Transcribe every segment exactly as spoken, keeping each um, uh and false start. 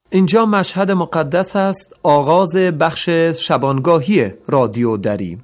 اینجا مشهد مقدس است، آغاز بخش شبانگاهی رادیو دری.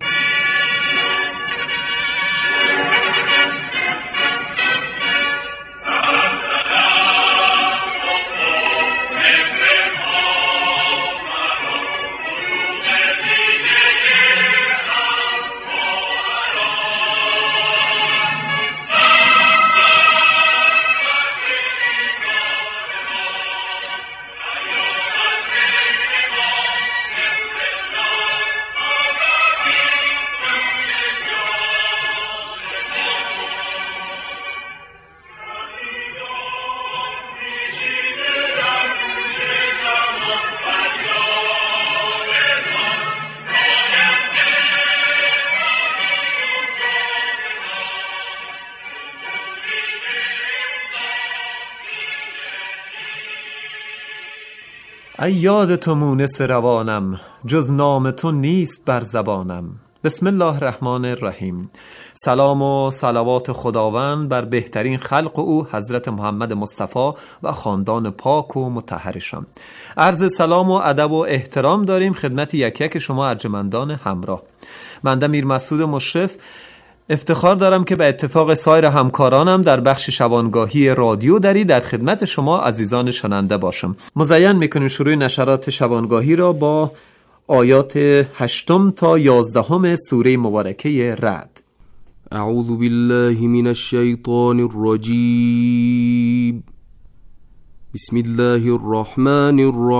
ای یاد تو مونس روانم، جز نام تو نیست بر زبانم. بسم الله الرحمن الرحیم. سلام و صلوات خداوند بر بهترین خلق او حضرت محمد مصطفی و خاندان پاک و مطهرشان. عرض سلام و ادب و احترام داریم خدمت یک یک شما ارجمندان همراه. من امیر مسعود مشرف افتخار دارم که به اتفاق سایر همکارانم در بخش شبانگاهی رادیو دری در خدمت شما عزیزان شنونده باشم. مزین میکنیم شروع نشرات شبانگاهی را با آیات هشتم تا یازدهم سوره مبارکه رعد. اعوذ بالله من الشیطان الرجیم. بسم الله الرحمن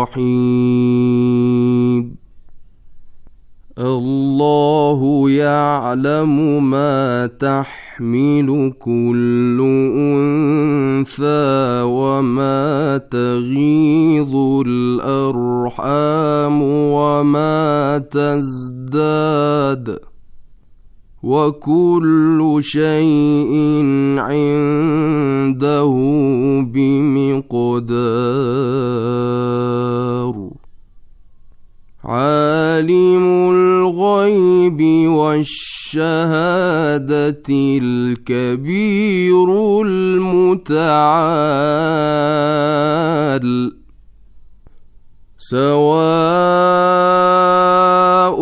الرحیم. الله يعلم ما تحمل كل أنثى وما تغيض الأرحام وما تزداد وكل شيء عنده بمقدار. عالم الغيب والشهادة الكبير المتعال. سواء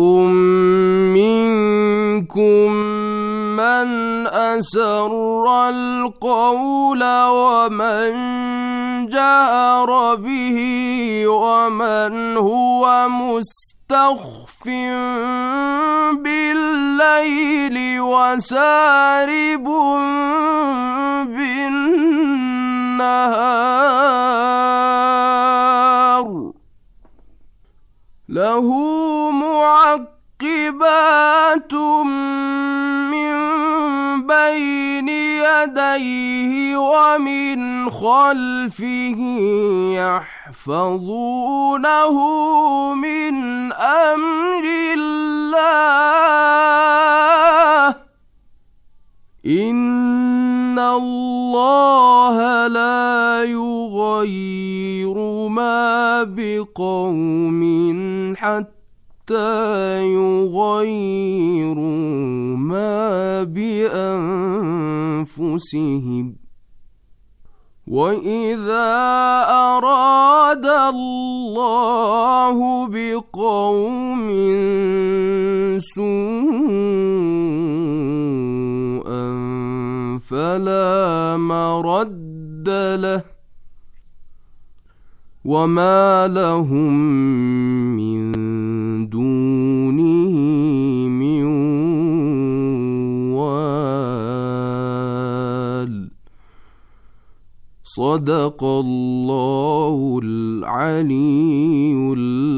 منكم من أسر القول ومن جهر به ومن هو مستخف بالليل وسارب بالنهار. له معقبات من بين يديه ومن خلفه يحفظونه من أمر الله. إن الله لا يغير ما بقوم حتى يغيروا ما بأنفسهم. وإذا أراد الله بقوم سوءا فلا مرد له وما لهم من دونه من وال. صدق الله العلی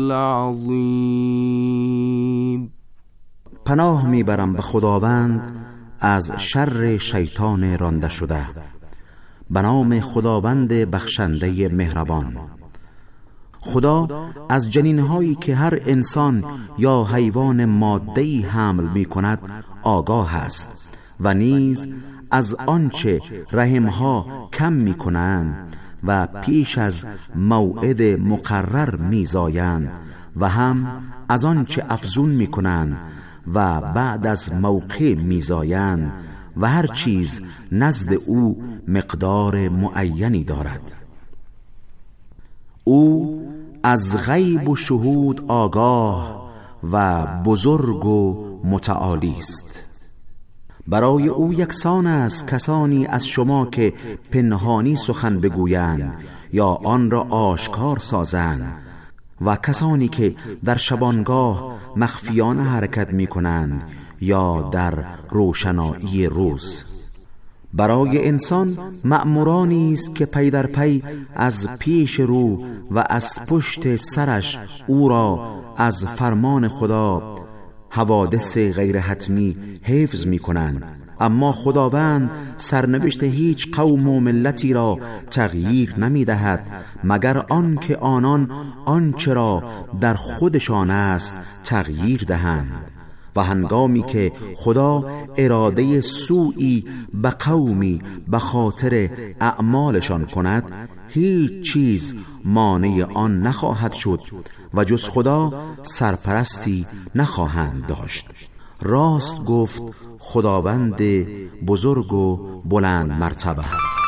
العظیم. پناه میبرم به خداوند از شر شیطان رانده شده. به نام خداوند بخشنده مهربان. خدا از جنینهایی که هر انسان یا حیوان ماده‌ای حمل می کند آگاه است و نیز از آنچه رحمها کم می کنند و پیش از موعد مقرر می زایند و هم از آنچه افزون می کنند و بعد از موقع می زایند و هر چیز نزد او مقدار معینی دارد. او از غیب و شهود آگاه و بزرگ و متعالی است. برای او یکسان است کسانی از شما که پنهانی سخن بگویند یا آن را آشکار سازند و کسانی که در شبانگاه مخفیانه حرکت می کنند یا در روشنایی روز. برای انسان مأمورانی است که پی در پی از پیش رو و از پشت سرش او را از فرمان خدا حوادث غیر حتمی حفظ می کنند، اما خداوند سرنوشت هیچ قوم و ملتی را تغییر نمی دهد مگر آن که آنان آنچه را در خودشان است تغییر دهند. و هنگامی که خدا اراده سوئی به قومی به خاطر اعمالشان کند، هیچ چیز مانع آن نخواهد شد و جز خدا سرپرستی نخواهند داشت. راست گفت خداوند بزرگ و بلند مرتبه.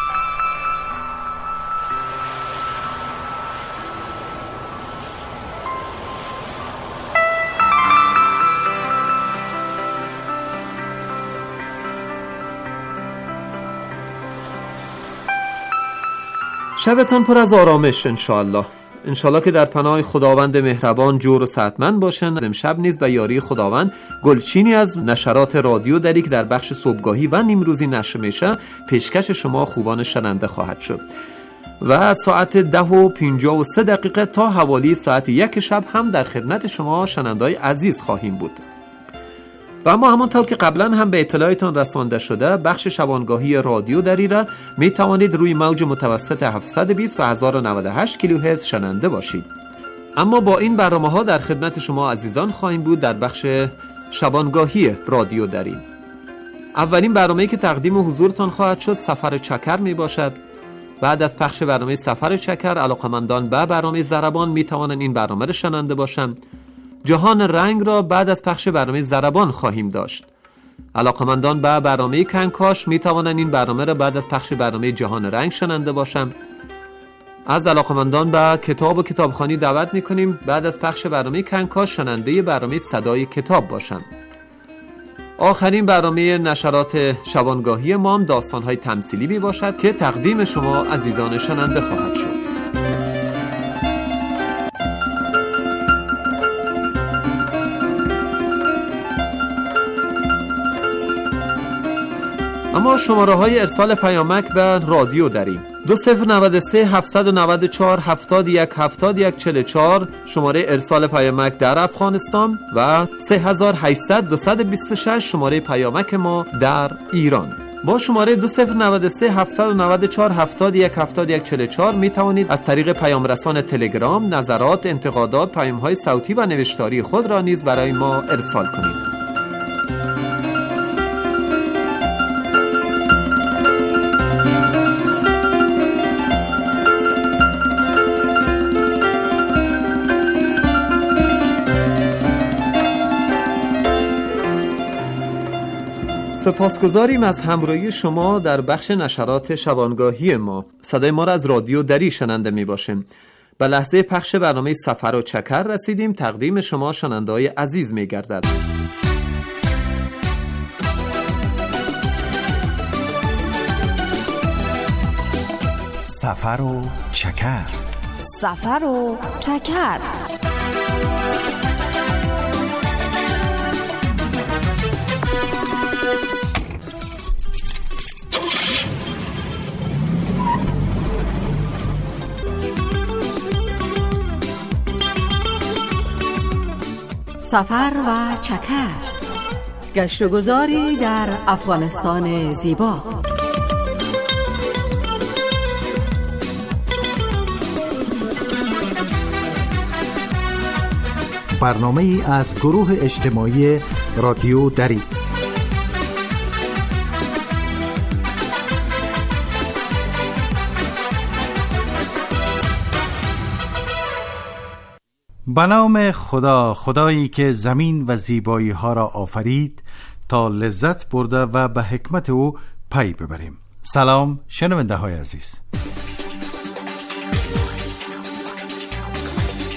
شبتان پر از آرامش انشاءالله. انشاءالله که در پناه خداوند مهربان جور و صحتمند باشن. امشب نیز به یاری خداوند گلچینی از نشرات رادیو دری که در بخش صبحگاهی و نیمروزی نشر میشه پیشکش شما خوبان شنونده خواهد شد و ساعت ده و پنجاه و سه دقیقه تا حوالی ساعت یک شب هم در خدمت شما شنونده‌های عزیز خواهیم بود. و اما همانطور که قبلا هم به اطلاعتان رسانده شده، بخش شبانگاهی رادیو دری را می توانید روی موج متوسط هفتصد و بیست و هزار و نود و هشت کیلوهرتز شنونده باشید. اما با این برنامه ها در خدمت شما عزیزان خواهیم بود در بخش شبانگاهی رادیو دری. اولین برنامه‌ای که تقدیم حضورتان خواهد شد سفر چکر می باشد. بعد از پخش برنامه سفر چکر، علاقمندان به برنامه ضربان می توانند این برنامه را شنونده باشند. جهان رنگ را بعد از پخش برنامه ضربان خواهیم داشت. علاقمندان به برنامه کنکاش می توانند این برنامه را بعد از پخش برنامه جهان رنگ شنونده باشند. از علاقمندان به کتاب و کتابخوانی دعوت می کنیم بعد از پخش برنامه کنکاش شنونده برنامه صدای کتاب باشند. آخرین برنامه نشرات شبانگاهی ما هم داستان‌های تمثیلی می باشد که تقدیم شما عزیزان شنونده خواهد شد. اما شماره های ارسال پیامک به رادیو داریم: دو صفر نود و سه هفتصد و نود و چهار هفتاد و یک هفتاد و یک چهل و چهار شماره ارسال پیامک در افغانستان و سه هزار و هشتصد دویست و بیست و شش شماره پیامک ما در ایران. با شماره دو صفر نود و سه هفتصد و نود و چهار هفتاد و یک هفتاد و یک چهل و چهار می توانید از طریق پیام رسان تلگرام نظرات، انتقادات، پیام های صوتی و نوشتاری خود را نیز برای ما ارسال کنید. سپاسگزاریم از همراهی شما در بخش نشرات شبانگاهی ما. صدای ما را از رادیو دری شنونده می باشیم. به لحظه پخش برنامه سفر و چکر رسیدیم. تقدیم شما شنونده‌های عزیز می گردد. سفر و چکر. سفر و چکر. سفر و چکر، گشت و گذاری در افغانستان زیبا. برنامه ای از گروه اجتماعی رادیو دری. به نام خدا، خدایی که زمین و زیبایی ها را آفرید تا لذت برده و به حکمت او پی ببریم. سلام شنونده های عزیز.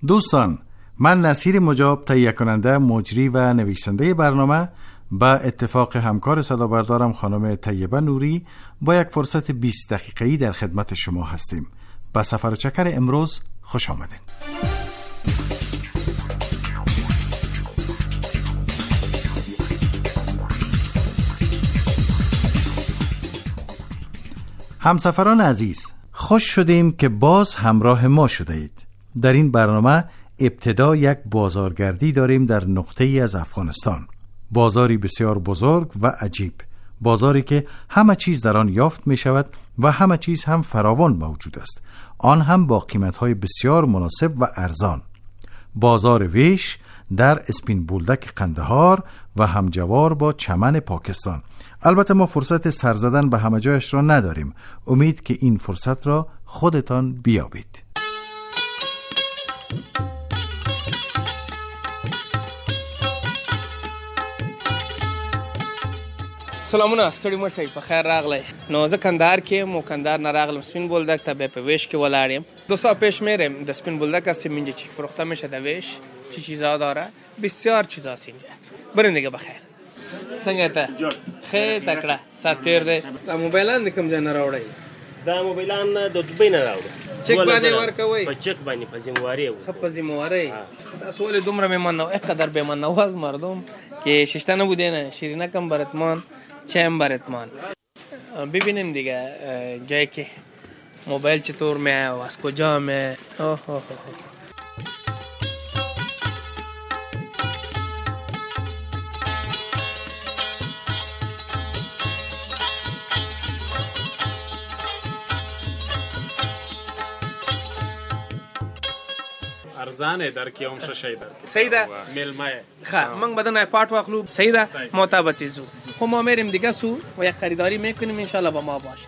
دوستان، من نصیر مجاب، تهیه کننده، مجری و نویسنده برنامه، با اتفاق همکار صدابردارم خانم طیبه نوری با یک فرصت بیست دقیقه‌ای در خدمت شما هستیم. به سفر چکر امروز خوش آمدین. همسفران عزیز، خوش شدیم که باز همراه ما شده اید. در این برنامه ابتدا یک بازارگردی داریم در نقطه‌ای از افغانستان. بازاری بسیار بزرگ و عجیب، بازاری که همه چیز در آن یافت می شود و همه چیز هم فراوان موجود است، آن هم با قیمت‌های بسیار مناسب و ارزان. بازار ویش در اسپین بولدک قندهار و همجوار با چمن پاکستان. البته ما فرصت سر زدن به همه جایش را نداریم. امید که این فرصت را خودتان بیابید. سلامونه، ستړي مه شئ، په خیر راغلی. نو زه کندهار کې یم او کندهار نه راغلم سپین بولدک ته، بیا په ویش کې ولاړ یم. دو سال پیش میرم. د سپین بولدک هستیم اینجا چی فروخته میشه در ویش، چی چیزا داره، بسیار چیزاست اینجا. برین دیگه بخیر. څنګه ته؟ خیر تکړه، ساتیر دی. دا موبایلان د کوم ځای نه راوړی؟ دا موبایلان د دوبۍ نه راوړه. چک باندې ورکوئ؟ په چک باندې، په ذمه‌واری. ښه، په ذمه‌واری. تاسو ولې دومره مهمان نو اینقدر بهمان نواز مردم که ششته نبودین؟ شیرینه کم برتمان، چیم برتمان. ببینیم دیگه جایی که موبایل چطور میه و از کجا میه. اوه اوه اوه ارزانه در کې هم څه شي در کې صحیح ده میلمه ښه موږ بدن پارت واخلو. صحیح ده معتبرتی زو خو ما میریم دیگه سو و یک خریداری میکنیم ان شاء الله با ما باشه.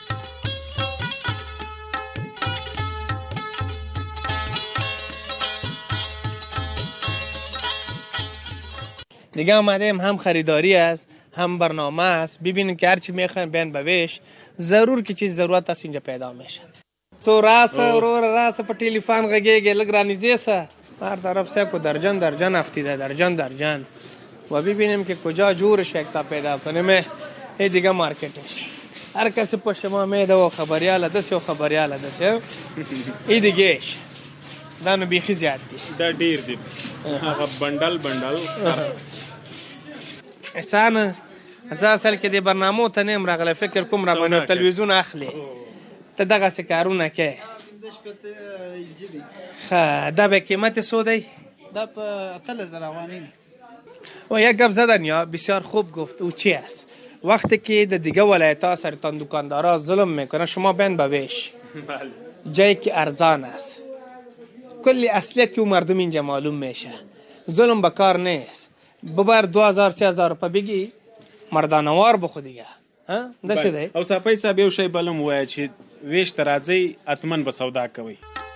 دیگه آمدیم، هم خریداری است هم برنامه است. ببینیم که هرچی میخواین بیان بویش، ضرور که چیز ضرورت است اینجا پیدا میشه. تو راست رو راست په ټلیفون غږیږي، لږ رانیږدې سه، هر طرف سے کو درجن درجن افتیده، درجن درجن. و ببینیم که کجا جور شکتا پیدا کنیم. ای دیگه مارکتش هر کسی په شما میده و خبریاله دسی و خبریاله دسی. ای دیگهش دا نو بیخی زیاد دی، دا ډیر دی. هغه بندل بندل احسان زه اصل کې دی برنامو ته نیم راغله، فکر کوم را باندې تلویزیون اخلي ته دغه څه کارونه کې. ښه دا به قیمت څو دی؟ دا په اتلس زره افغانی. و یک گپ زدن یا بسیار خوب گفت. او چی است؟ وقتی که د دیگه ولایت‌ها سرتان دکاندارا ظلم میکنه، شما بین بویش جایی که ارزان است، کلی اصلیت که او مردم اینجا معلوم میشه. ظلم بکار نیست. ببر دو هزار سه هزار روپه بگی مردانوار بخو دیگه. ها دسې دی. او صاحب صاحب یو شی بلم وای چې ویش ته راځي اتمن به سودا کوي.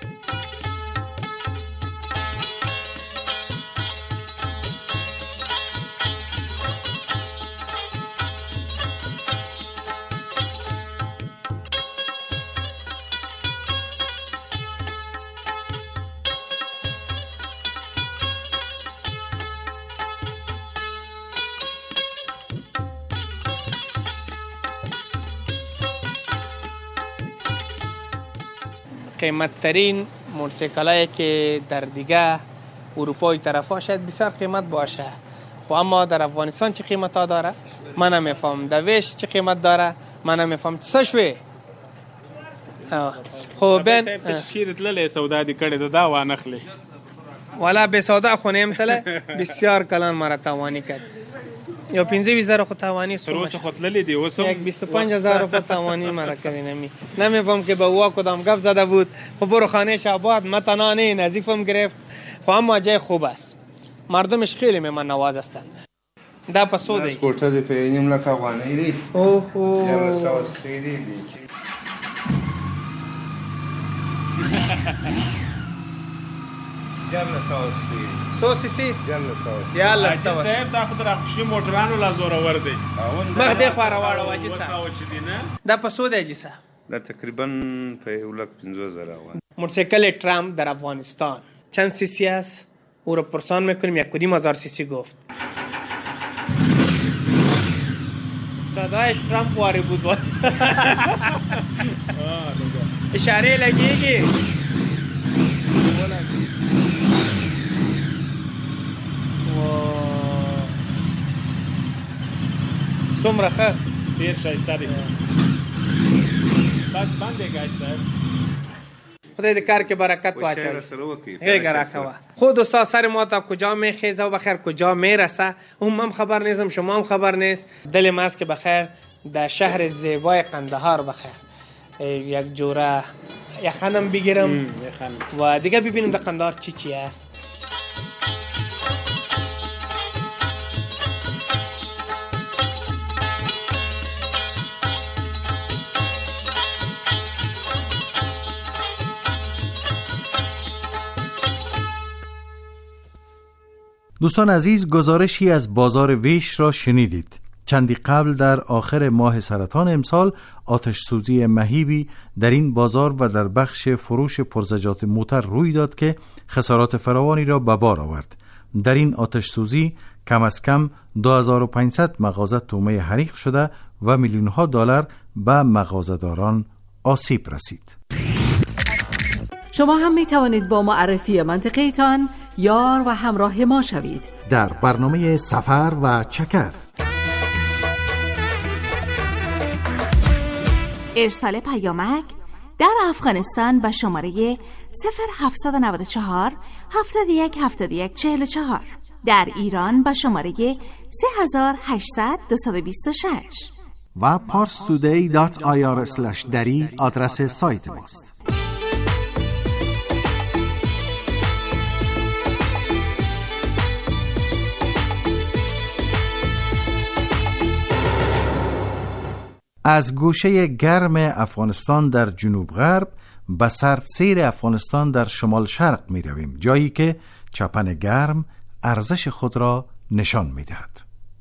قیمت ترین موتورسیکلایی که در دیگه اروپای طرفا شاید بسیار قیمت باشه، خب اما در افغانستان چه قیمت ها داره من نمیفهم. در ویش چه قیمت داره من نمیفهم. څه شوی؟ خو بین شیر تللی سودا دی کړی دا وانخلی والا به سودا خو نیم تله. بسیار کلان مرا توانی کرد. یا پنځه ویشت زره خو توانی سروس خو تللی دی اوس یک بیست و پنج هزار روپه توانی مرا کردی. نمی نمیفهم که به وا کدام گپ زده بود. خب برو خانه شاباد متنانه نظیفم گرفت. خب اما جای خوب است، مردمش خیلی مهمان نواز هستند. دا پسو دی اسکورته دی په نیم لک افغانۍ دی. اوه اوه یو سو سی دی. یاله سو سی سو سی سی یاله سو سی یاله سو صاحب دا خو راخشي موټرانو لا زور ور دی. مخ دې خو راوړو واجی صاحب دا پسو دی جی صاحب. دا تقریبا په یو لک پنځوس زره افغان. موتورسیکل ترام در افغانستان چند سی سی است، او رو پرسان میکنیم. یک کدیم هزار سی سی گفت. صدایش ترامپ واری بود. اشاره لگیگی سمره خیر پیر شایسته دی بس بنده گاش صاحب خدای دې کار کې برکت واچوي. هیګه راکوه. خود استاد سر ما تا کجا میخیزه و بخیر کجا میرسه هم هم خبر نیستم، شما هم خبر نیست. دل ما است که بخیر در شهر زیبای قندهار بخیر یک جوره یخنم بگیرم و دیگه ببینیم در قندهار چی چی است. دوستان عزیز، گزارشی از بازار ویش را شنیدید. چندی قبل در آخر ماه سرطان امسال آتش سوزی مهیبی در این بازار و در بخش فروش پرزجاج موتر روی داد که خسارات فراوانی را به بار آورد. در این آتش سوزی کم از کم دو هزار و پانصد مغازه تومه حریق شده و میلیون ها دلار به مغازه‌داران آسیب رسید. شما هم می توانید با معرفی منطقه‌تان یار و همراه ما شوید در برنامه سفر و چکر. ارسال پیامک در افغانستان به شماره صفر هفتصد و نود و چهار هفتاد و یک هفتاد و یک چهل و چهار، در ایران به شماره سه هزار و هشتصد دویست و بیست و شش و پارس تودی دات آی آر اسلش دری آدرس سایت ماست. از گوشه گرم افغانستان در جنوب غرب به سردسیر افغانستان در شمال شرق می رویم، جایی که چپن گرم ارزش خود را نشان می دهد.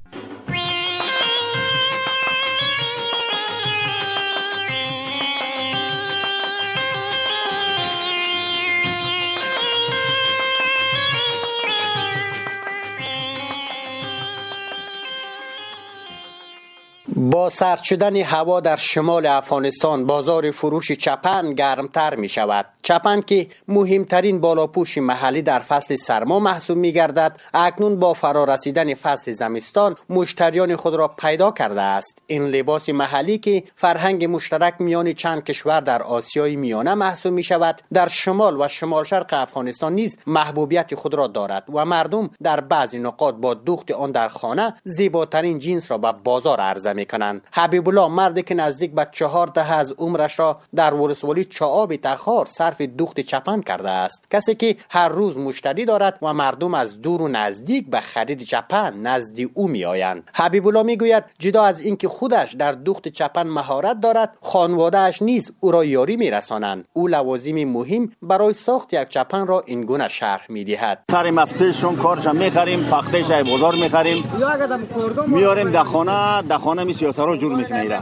با سرد شدن هوا در شمال افغانستان بازار فروش چپن گرمتر می شود. چپن که مهمترین بالاپوش محلی در فصل سرما محسوب می گردد، اکنون با فرارسیدن فصل زمستان مشتریان خود را پیدا کرده است. این لباس محلی که فرهنگ مشترک میان چند کشور در آسیای میانه محسوب می شود، در شمال و شمال شرق افغانستان نیز محبوبیت خود را دارد و مردم در بعضی نقاط با دوخت آن در خانه زیباترین جنس را به بازار عرضه می کنند. حبیب الله، مردی که نزدیک به چهار دهه از عمرش را در ولسوالی چعاب تخار صرف دوخت چپن کرده است، کسی که هر روز مشتری دارد و مردم از دور و نزدیک به خرید چپن نزد او می آیند. حبیب الله می گوید جدا از اینکه خودش در دوخت چپن مهارت دارد، خانواده‌اش نیز او را یاری می رسانند. او لوازم مهم برای ساخت یک چپن را این گونه شرح می دهد. سر مفتشون کارش می‌خریم، تختش بازار می‌خریم، میاریم در خانه، در خانه می سیاترا جور میکنه. ایره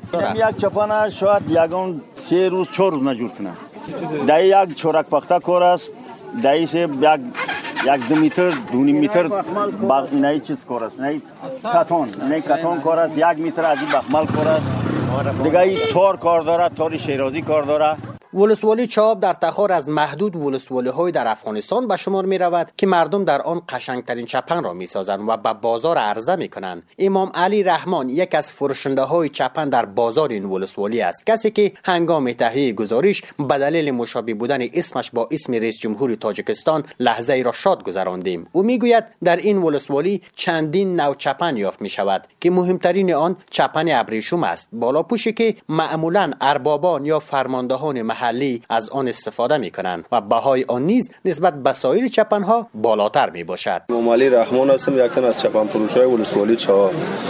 یک چپن شاید یگان سه روز چهار روز نجور کنه. در یک چورک پخته کار است، در یک یک دو متر دو نیم متر باق اینای چیز کار است، نه کاتون نه کاتون کار است، یک متر از این بخمل کار است، دیگه ای تار کار داره، تار شیرازی کار داره. ولسوالی چاب در تخار از محدود ولسوالی های در افغانستان به شمار می رود که مردم در آن قشنگترین چپن را می سازند و به بازار عرضه می کنند. امام علی رحمان یک از فروشنده های چپن در بازار این ولسوالی است، کسی که هنگام تهیه گزارش به دلیل مشابه بودن اسمش با اسم رئیس جمهور تاجیکستان لحظه ای را شاد گذراندیم. او می گوید در این ولسوالی چندین نوع چپن یافت می شود که مهمترین آن چپن ابریشم است، بالاپوشی که معمولا اربابان یا فرماندهان محلی از آن استفاده می کنند و بهای آن نیز نسبت به سایر چپن ها بالاتر می باشد. امام علی رحمان هستم، یکم از چپن فروشای ولسوالی چهار.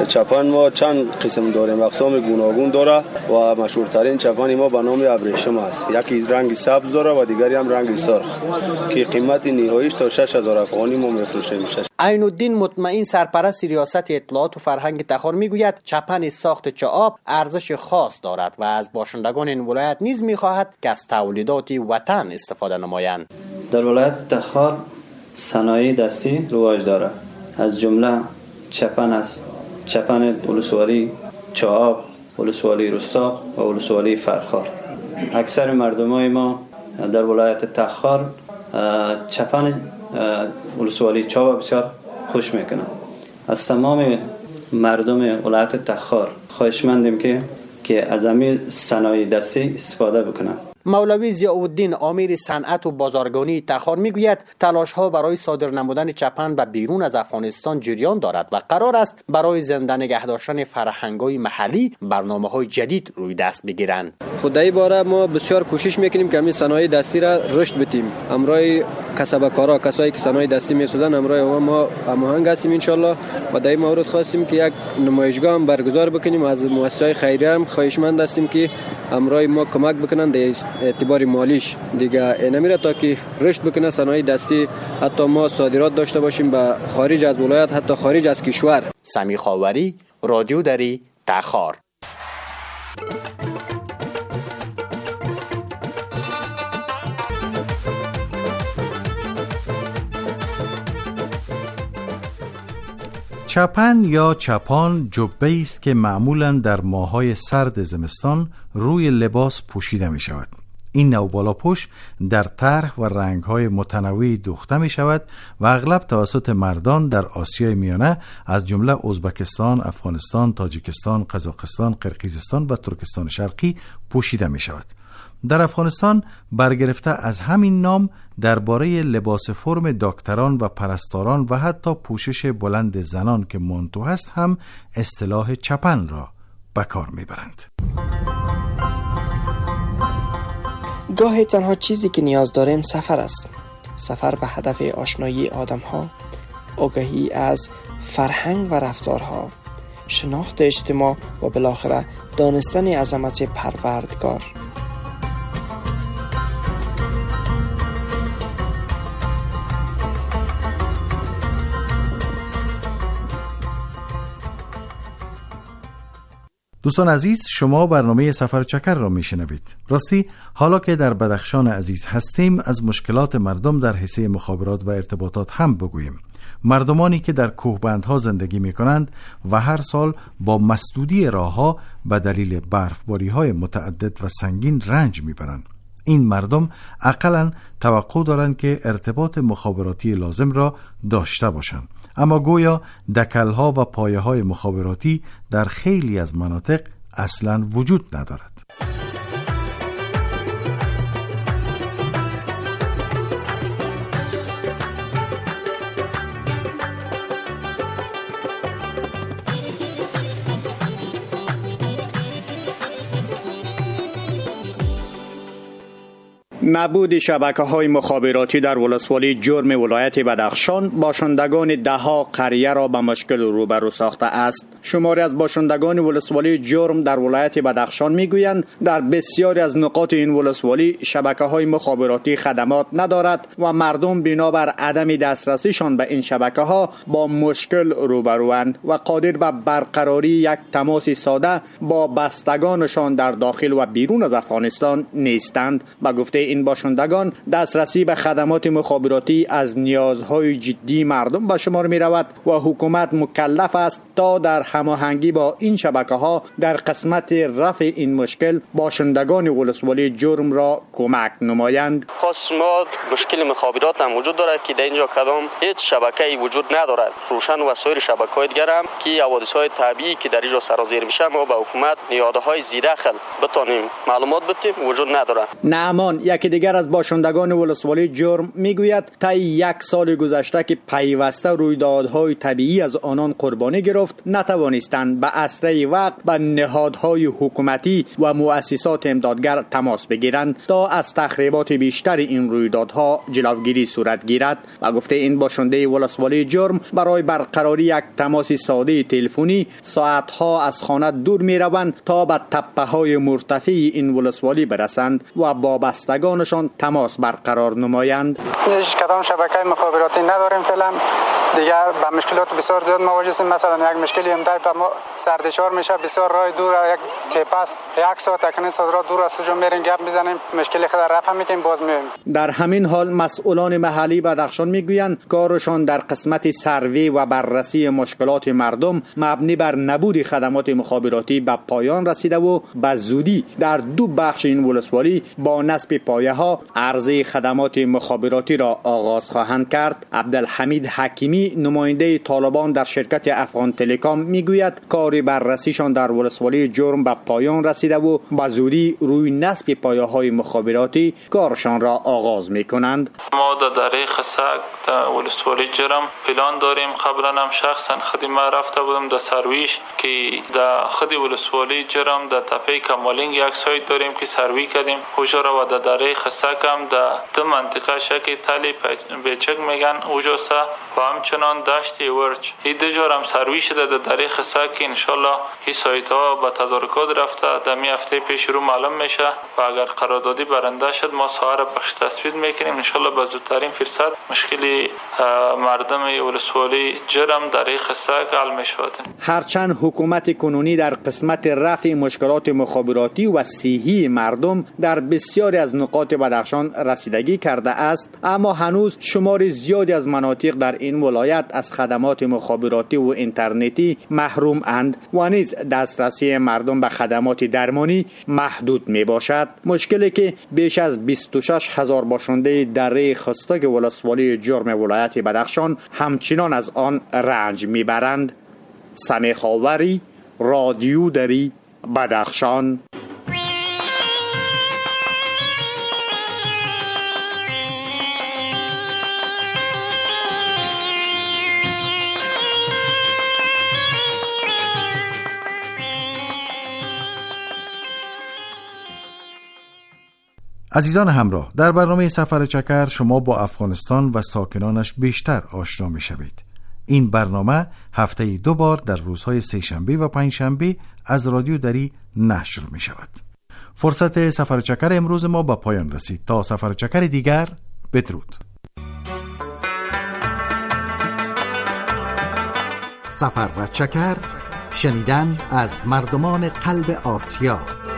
چپن ما چند قسم داریم، اقسام گوناگون داره و مشهورترین چپن ما به نام ابریشم است. یکی رنگ سبز داره و دیگری هم رنگ سرخ که قیمت نهاییش تا شش هزار افغانی ما میفروشیم. عین الدین مطمئن سرپرست ریاست اطلاعات و فرهنگ تخار میگوید چپن ساخت چاب ارزش خاص دارد و از باشندگان این ولایت نیز میخواهد که از تولیدات وطن استفاده نمایند. در ولایت تخار صنایع دستی رواج دارد، از جمله چپن است، چپن ولسوالی چاب، ولسوالی رستاق و ولسوالی فرخار. اکثر مردمای ما در ولایت تخار چپن ولسوالی چاب بسیار خوش میکنند. از تمام مردم ولایت تخار خواهشمندیم که که از همین صنایع دستی استفاده بکنند. مولوی ضیاءالدین امیر صنعت و بازرگانی تخار میگوید تلاش ها برای صادر نمودن چپن به بیرون از افغانستان جریان دارد و قرار است برای زنده نگه داشتن فرهنگ‌های محلی برنامه‌های جدید روی دست بگیرند. خدای باره ما بسیار کوشش میکنیم که همین صنایع دستی را رشد بدیم. امروی کسبکارا، کسایی که صنایع دستی میسازن، امروی ما هماهنگ هستیم ان شاء الله و در این مورد خواستیم که یک نمایشگاه هم برگزار بکنیم. از مؤسسات خیریه هم خواهشمند هستیم که امروی ما کمک بکنن در اعتبار مالیش دیگه نمیره تا که رشد بکنه صنایع دستی، حتی ما صادرات داشته باشیم به خارج از ولایت، حتی خارج از کشور. سمی خاوری، رادیو دری، تخار. چپن یا چپان جبه‌ای است که معمولاً در ماه‌های سرد زمستان روی لباس پوشیده می شود. این نوع بالاپوش در طرح و رنگ‌های متنوعی دوخته می شود و اغلب توسط مردان در آسیای میانه از جمله ازبکستان، افغانستان، تاجیکستان، قزاقستان، قرقیزستان و ترکستان شرقی پوشیده می شود. در افغانستان برگرفته از همین نام درباره لباس فرم دکتران و پرستاران و حتی پوشش بلند زنان که مانتو هست هم اصطلاح چپن را به کار میبرند. گاهی تنها چیزی که نیاز داریم سفر است. سفر به هدف آشنایی آدم‌ها، آگاهی از فرهنگ و رفتارها، شناخت اجتماع و بالاخره دانستن عظمت پروردگار. دوستان عزیز، شما برنامه سفر چکر را میشنوید. راستی حالا که در بدخشان عزیز هستیم از مشکلات مردم در حوزه مخابرات و ارتباطات هم بگوییم. مردمانی که در کوهبندها زندگی می کنند و هر سال با مسدودی راهها به دلیل برفباری‌های متعدد و سنگین رنج میبرند. این مردم اقلاً توقع دارند که ارتباط مخابراتی لازم را داشته باشند، اما گویا دکل‌ها و پایه‌های مخابراتی در خیلی از مناطق اصلاً وجود ندارد. نبود شبکه‌های مخابراتی در ولسوالی جرم ولایت بدخشان باشندگان ده‌ها قریه را به مشکل روبرو ساخته است. شماری از باشندگان ولسوالی جرم در ولایت بدخشان میگویند در بسیاری از نقاط این ولسوالی شبکه‌های مخابراتی خدمات ندارد و مردم بنابر عدم دسترسیشان به این شبکه‌ها با مشکل روبروند و قادر به برقراری یک تماس ساده با بستگانشان در داخل و بیرون از افغانستان نیستند. با گفته این باشندگان دسترسی به خدمات مخابراتی از نیازهای جدی مردم به شمار می رود و حکومت مکلف است تا در هماهنگی با این شبکه‌ها در قسمت رفع این مشکل باشندگان ولسوالی جرم را کمک نمایند. خاص ما مشکل مخابرات هم وجود دارد که در اینجا کدام هیچ شبکه‌ای وجود ندارد. روشن و سایر شبکه‌های دیگر هم که حوادث‌های طبیعی که در اینجا سرازیر میشه ما به حکومت نیازهای زیرخل بتونیم معلومات بدیم وجود ندارد. نعمان یکی دیگر از باشندگان ولسوالی جرم میگوید تا یک سال گذشته که پیوسته رویدادهای طبیعی از آنان قربانی گرفت جفت نتوانستند به اسرع وقت به نهادهای حکومتی و مؤسسات امدادگر تماس بگیرند تا از تخریبات بیشتر این رویدادها جلوگیری صورت گیرد و گفته این باشنده ولسوالی جرم برای برقراری یک تماس ساده تلفنی ساعتها از خانه دور می روند تا به تپه های مرتفع این ولسوالی برسند و با بستگانشان تماس برقرار نمایند. هیچ کدام شبکه مخابراتی نداریم فعلا، دیگر با مشکلات بسیار زیاد مواجه هستیم. مثلا یک مشکلی امداد به ما سردشار میشه، بسیار راه دور، یک تپه است، یک ساعت تکنی صدرا دور است، جو میریم گپ میزنیم، مشکلی خود رفع میکنیم، باز میایم. در همین حال مسئولان محلی بدخشان میگویند کارشان در قسمت سروی و بررسی مشکلات مردم مبنی بر نبود خدمات مخابراتی به پایان رسیده و به زودی در دو بخش این ولسوالی با نصب پایه ها عرضه خدمات مخابراتی را آغاز خواهند کرد. عبدالحمید حکیمی نماینده طالبان در شرکت افغان تلکام میگوید کار بررسیشان در ولسوالی جرم به پایان رسیده و به زودی روی نصب پایه های مخابراتی کارشان را آغاز میکنند. ما در دره خسک در ولسوالی جرم پلان داریم. قبلا هم شخصا خودی ما رفته بودم در سرویش که در خودی ولسوالی جرم در تپه کمالینگ یک سایت داریم که سروی کردیم اوجا و در دره خسک هم در دو منطقه شکی تلی بیچک میگن اوجاسته و همچنان دشت ورچ این دجار هم سروی شده در دره خسک که انشالله این سایت ها به تدارکات رفته در می هفته پیش رو معلوم میشه و اگر قراردادی برنده شد ما سایر بخش تثبیت میکنیم انشالله به زودترین فرصت مشکلی مردم ولسوالی جرم دره خسک حل میشود. هرچند حکومت کنونی در قسمت رفع مشکلات مخابراتی و صحی مردم در بسیاری از نقاط بدخشان رسیدگی کرده است، اما هنوز شمار زیادی از مناطق در این ولایت از خدمات مخابراتی و اینترنتی محروم اند و نیز دسترسی مردم به خدمات درمانی محدود می باشد. مشکلی که بیش از بیست و شش هزار باشنده دره خستک ولسوالی جرم ولایت بدخشان همچنان از آن رنج می برند. سمیح آوری، رادیو دری، بدخشان. عزیزان همراه، در برنامه سفر چکر شما با افغانستان و ساکنانش بیشتر آشنا می شوید. این برنامه هفته دو بار در روزهای سه شنبه و پنج شنبه از رادیو دری نشر می شود. فرصت سفر چکر امروز ما به پایان رسید. تا سفر چکر دیگر، بدرود. سفر و چکر، شنیدن از مردمان قلب آسیا.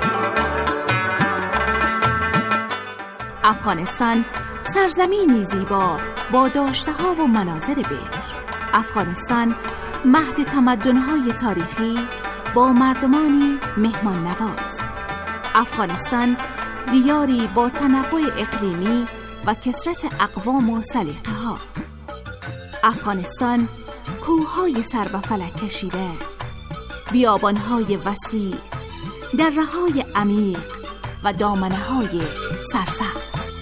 افغانستان سرزمینی زیبا با داشته‌ها و مناظر بکر. افغانستان مهد تمدن‌های تاریخی با مردمانی مهمان نواز. افغانستان دیاری با تنوع اقلیمی و کثرت اقوام و سلیقه‌ها. افغانستان کوه‌های سر به فلک کشیده، بیابان‌های وسیع، دره‌های عمیق و دامنه‌های سرسبز.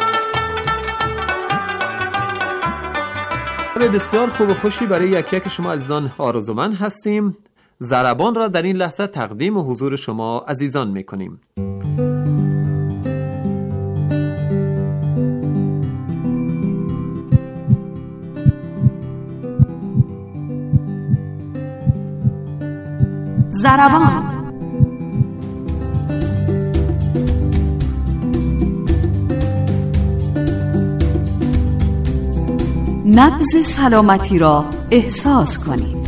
بسیار خوب و خوشی برای یک یک شما عزیزان آرزومند هستیم. ضربان را در این لحظه تقدیم و حضور شما عزیزان می‌کنیم. ضربان. نبض سلامتی را احساس کنید.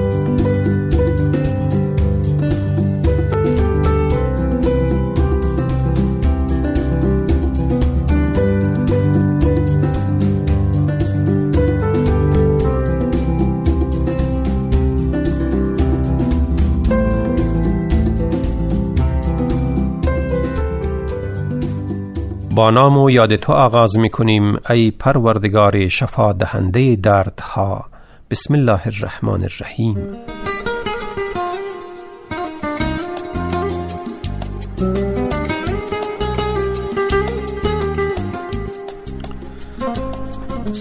با نام و یاد تو آغاز می کنیم ای پروردگار شفا دهنده دردها. بسم الله الرحمن الرحیم.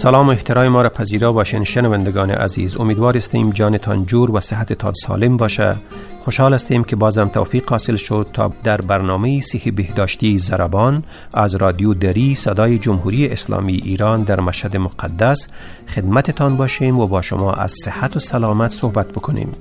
سلام و احترام ما را پذیرا باشین شنوندگان عزیز. امیدوار هستیم جانتان جور و صحتتان سالم باشه. خوشحال هستیم که بازم توفیق حاصل شد تا در برنامه صحی بهداشتی ضربان از رادیو دری صدای جمهوری اسلامی ایران در مشهد مقدس خدمتتان باشیم و با شما از صحت و سلامت صحبت بکنیم.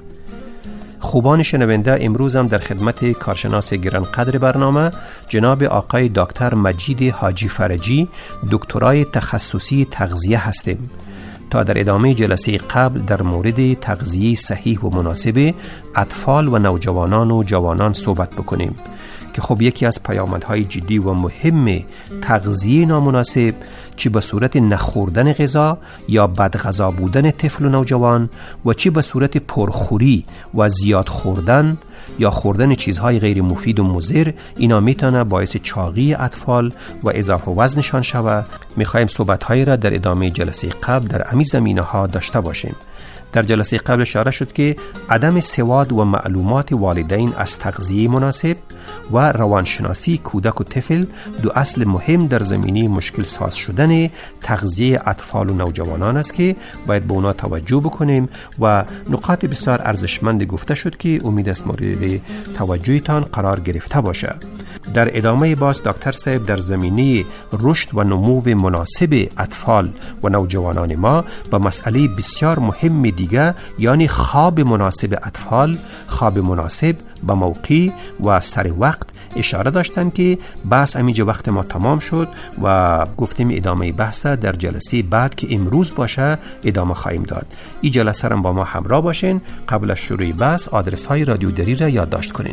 خوبان شنونده، امروز هم در خدمت کارشناس گرانقدر برنامه جناب آقای دکتر مجید حاجی فرجی، دکترای تخصصی تغذیه هستیم تا در ادامه جلسه قبل در مورد تغذیه صحیح و مناسب اطفال و نوجوانان و جوانان صحبت بکنیم که خب یکی از پیامدهای جدی و مهم تغذیه نامناسب چی به صورت نخوردن غذا یا بدغذا بودن طفل و نوجوان و چی به صورت پرخوری و زیاد خوردن یا خوردن چیزهای غیر مفید و مضر، اینا میتونه باعث چاقی اطفال و اضافه وزنشان شود. میخوایم صحبت‌هایی را در ادامه جلسه قبل در همین زمینه‌ها داشته باشیم. در جلسه قبل اشاره شد که عدم سواد و معلومات والدین از تغذیه مناسب و روانشناسی کودک و طفل دو اصل مهم در زمینه مشکل ساز شدن تغذیه اطفال و نوجوانان است که باید به اونا توجه بکنیم و نقاط بسیار ارزشمند گفته شد که امید است مورد توجهتان قرار گرفته باشه. در ادامه باز دکتر صاحب در زمینه رشد و نمو مناسب اطفال و نوجوانان ما به مسئله بسیار مهم دیگه، یعنی خواب مناسب اطفال، خواب مناسب به موقع و سر وقت اشاره داشتن که بحث همینجا وقت ما تمام شد و گفتیم ادامه بحث در جلسه بعد که امروز باشه ادامه خواهیم داد. این جلسه را با ما همراه باشین. قبل از شروع بحث آدرس های رادیو دری را یادداشت کنین: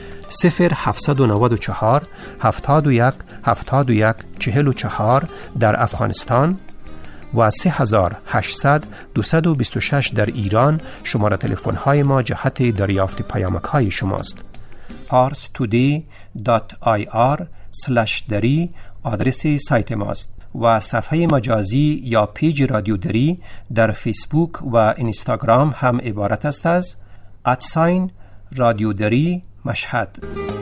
صفر هفتصد و نود و چهار هفتاد و یک هفتاد و یک چهل و چهار در افغانستان و سه هزار و هشتصد دویست و بیست و شش در ایران. شماره تلفن های ما جهت دریافت پیامک های شماست. پارس تودی دات آی آر سلش دری آدرس سایت ماست و صفحه مجازی یا پیج رادیو دری در فیسبوک و اینستاگرام هم عبارت است از ادساین رادیو دری مشهد.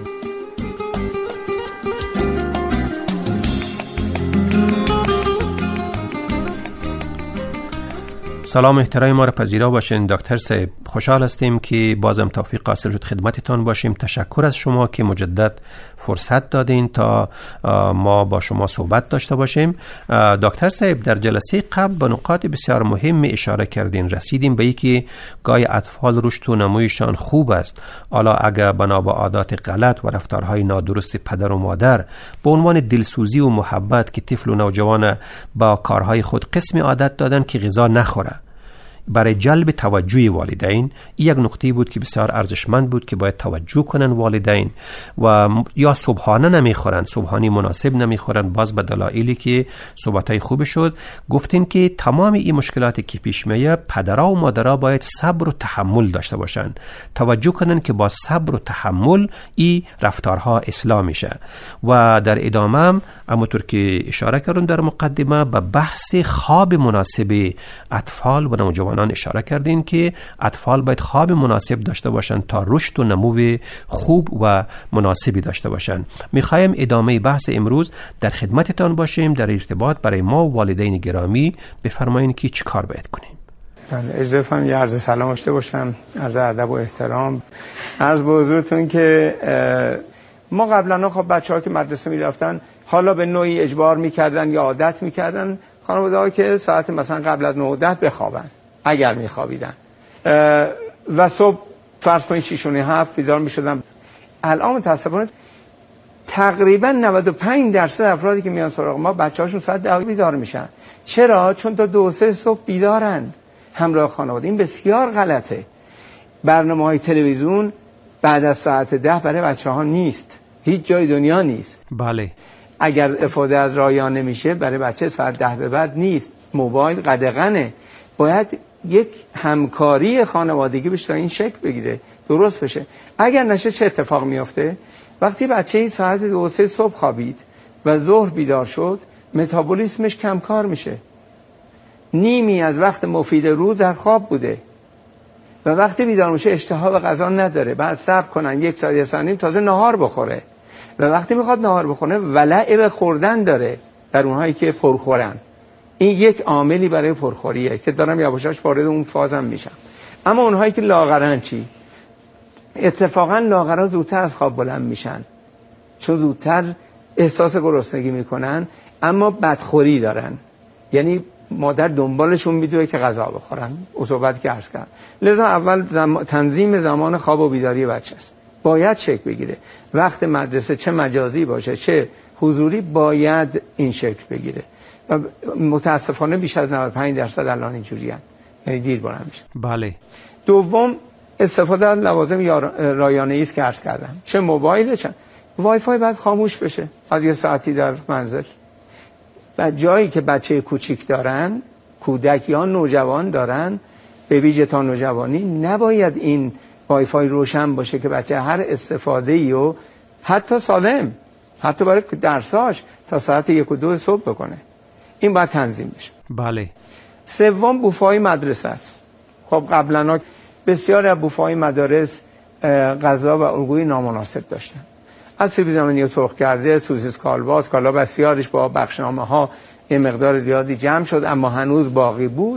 سلام احترام ما را پذیرا باشین دکتر صاحب. خوشحال هستیم که بازم توفیق حاصل شد خدمتتان باشیم. تشکر از شما که مجدد فرصت دادین تا ما با شما صحبت داشته باشیم. دکتر صاحب در جلسه قبل به نقاط بسیار مهم اشاره کردین. رسیدیم به اینکه گاهی اطفال رشد و نمویشان خوب است، حالا اگر بنا به عادات غلط و رفتارهای نادرست پدر و مادر به عنوان دلسوزی و محبت که طفل و نوجوان با کارهای خود قسم عادت دادن که غذا نخوره، برای جلب توجه والدین، این یک نکته بود که بسیار ارزشمند بود که باید توجه کنن والدین. و یا صبحانه نمیخورن، صبحانه مناسب نمیخورن، باز به دلایلی که صحبتای خوب شد گفتین که تمام این مشکلاتی که پیش میاد پدرها و مادرها باید صبر و تحمل داشته باشن، توجه کنن که با صبر و تحمل این رفتارها اصلاح میشه. و در ادامه هم همونطور که اشاره کردن در مقدمه به بحث خواب مناسب اطفال و نوجوانان اشاره کردین که اطفال باید خواب مناسب داشته باشن تا رشد و نمو خوب و مناسبی داشته باشن. میخوایم ادامه بحث امروز در خدمتتان باشیم در ارتباط برای ما و والدین گرامی. بفرمایین که چی کار باید کنیم؟ بله، اجازه فرمایید یه عرض سلام داشته باشم، عرض ادب و احترام. عرض به حضورتون که ما قبلا خب بچه‌ها که مدرسه میرفتن حالا به نوعی اجبار میکردن یا عادت میکردن خانواده‌ها که ساعت مثلا قبل از نه بخوابن اگر میخوابیدن و صبح فرض کنید شش و هفت بیدار میشدن. الان متاسفانه تقریبا نود و پنج درصد افرادی که میان سراغ ما بچه‌هاشون ساعت ده بیدار میشن. چرا؟ چون تا دو سه صبح بیدارند همراه خانواده. این بسیار غلطه. برنامه‌های تلویزیون بعد از ساعت ده برای بچه‌ها نیست، هیچ جای دنیا نیست. بله. اگر استفاده از رایانه نمیشه برای بچه ساعت ده به بعد نیست. موبایل قدغنه. باید یک همکاری خانوادگی بشه تا این شکل بگیره، درست بشه. اگر نشه چه اتفاق میفته؟ وقتی بچه ساعت دو سه صبح خوابید و ظهر بیدار شد، متابولیسمش کمکار میشه. نیمی از وقت مفید روز در خواب بوده و وقتی بیدار میشه اشتها به غذا نداره. بعد صبر کنن یک ساعت یا ساعت نیم تازه نهار بخوره و وقتی میخواد نهار بخوره ولع به خوردن داره در اونهایی که پرخورن. این یک عاملی برای پرخوریه که دارم یواشاش وارد اون فازم میشم. اما اونهایی که لاغرن چی؟ اتفاقا لاغران زودتر از خواب بلند میشن، چون زودتر احساس گرسنگی میکنن، اما بدخوری دارن، یعنی مادر دنبالشون میدوه که غذا بخورن. اصوبت که عرض کردم. لذا اول زم... تنظیم زمان خواب و بیداری بچه است، باید شکل بگیره. وقت مدرسه چه مجازی باشه چه حضوری باید این شکل بگیره. و متاسفانه بیش از نود و پنج درصد الان اینجوری هستند، یعنی دیر بلند میشن. بله. دوم استفاده از لوازم رایانه‌ای است که عرض کردم، چه موبایل چه وای فای باید خاموش بشه از یه ساعتی در منزل. و جایی که بچه کوچیک دارن، کودک یا نوجوان دارن، به ویژه تا نوجوانی، نباید این وای فای روشن باشه که بچه هر استفاده‌ای و حتی سالم، حتی برای درساش تا ساعت یک و دو صبح بکنه. این باید تنظیم بشه. بله. سوم بوفه‌های مدرسه است. خب قبلا بسیار از بوفه‌های مدارس غذا و الگوی نامناسب داشتن، از سیب زمینی و سرخ کرده، سوسیس کالباس، کالا بسیارش با بخشنامه ها یه مقدار زیادی جمع شد اما هنوز باقی بود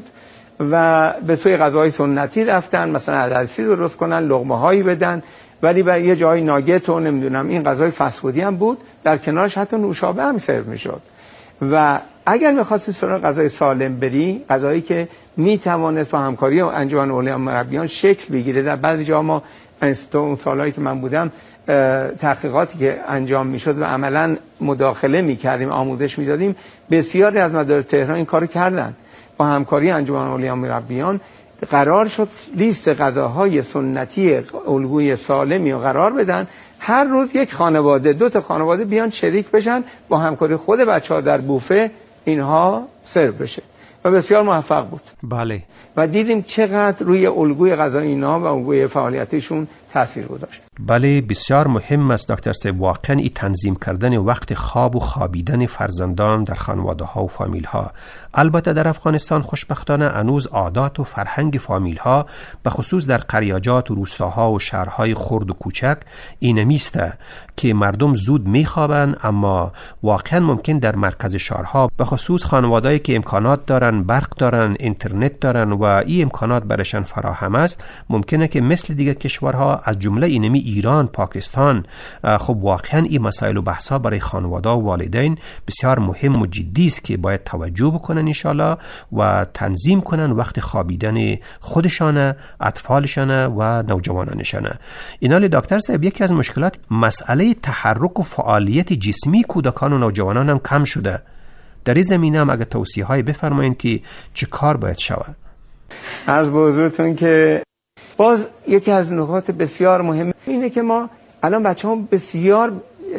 و به سوی غذاهای سنتی رفتن، مثلا عدسی درست کنن، لقمه هایی بدن، ولی برای یه جای ناگت و نمیدونم این غذای فست فودی هم بود، در کنارش حتی نوشابه هم سرو میشد. و اگر می‌خواستی سراغ غذای سالم بری، غذایی که میتوانست با همکاری انجمن علمای مربیان شکل بگیره، در بعضی جا ما اون سالایی که من بودم تحقیقاتی که انجام میشد و عملا مداخله میکردیم، آموزش میدادیم، بسیاری از مدارس تهران این کارو کردن. با همکاری انجمن علمای مربیان قرار شد لیست غذاهای سنتی الگوی سالمی رو قرار بدن، هر روز یک خانواده، دو تا خانواده بیان شریک بشن، با همکاری خود بچه‌ها در بوفه اینها سرو بشه و بسیار موفق بود. بله. و دیدیم چقدر روی الگوی غذایی اینا و الگوی فعالیتشون تاثیر گذاشت. بله، بسیار مهم است دکتر صاحب، واقعا این تنظیم کردن وقت خواب و خوابیدن فرزندان در خانواده ها و فامیل ها. البته در افغانستان خوشبختانه هنوز عادات و فرهنگ فامیل ها به خصوص در قریاجات و روستاها و شهرهای خرد و کوچک اینمیسته که مردم زود میخوابن، اما واقعا ممکن در مرکز شهرها به خصوص خانوادهایی که امکانات دارن، برق دارن، اینترنت دارن و این امکانات برشان فراهم است، ممکنه که مثل دیگه کشورها از جمله اینمی ایران، پاکستان، خب واقعا این مسائل و بحثا برای خانواده و والدین بسیار مهم و جدی است که باید توجه بکنن انشالله و تنظیم کنن وقت خوابیدن خودشانه، اطفالشانه و نوجوانانشانه. اینال دکتر صاحب، یکی از مشکلات مسئله تحرک و فعالیت جسمی کودکان و نوجوانان هم کم شده. در این زمینه هم اگه توصیه های بفرمایین که چه کار باید شود؟ عرض به حضورتون که باز یکی از نکات بسیار مهم اینه که ما الان بچه ها بسیار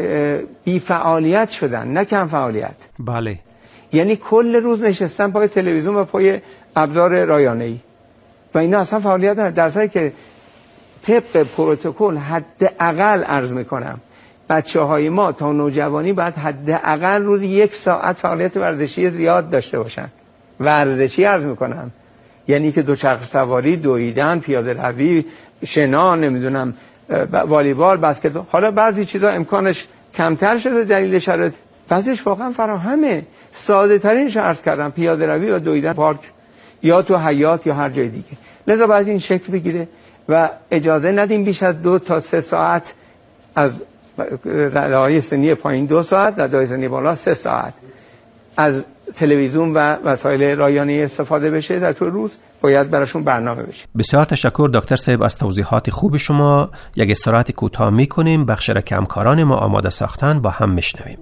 بی فعالیت شدن، نه کم فعالیت. بله. یعنی کل روز نشستن پای تلویزیون و پای ابزار رایانه‌ای و اینا اصلا فعالیت ندارن، در حالی که طبق پروتکل حداقل عرض میکنم بچه‌های ما تا نوجوانی باید حداقل روز یک ساعت فعالیت ورزشی زیاد داشته باشن. ورزشی عرض میکنم یعنی که دوچرخه سواری، دویدن، پیاده روی، شنا، نمیدونم والیبال، بسکتبال. حالا بعضی چیزا امکانش کمتر شده دلیل شرایط، بعضیش واقعا فراهمه. ساده ترینش عرض کردم پیاده روی و دویدن پارک یا تو حیاط یا هر جای دیگه. لذا باید این شکل بگیره و اجازه ندیم بیش از دو تا سه ساعت از رده‌های سنی پایین دو ساعت، رده‌های سنی بالا سه ساعت از تلویزیون و وسایل رایانه‌ای استفاده بشه در طول روز. باید براشون برنامه بشه. بسیار تشکر دکتر صاحب از توضیحات خوب شما. یک استراحت کوتاه میکنیم، بخش را که همکاران ما آماده ساختن با هم میشنویم.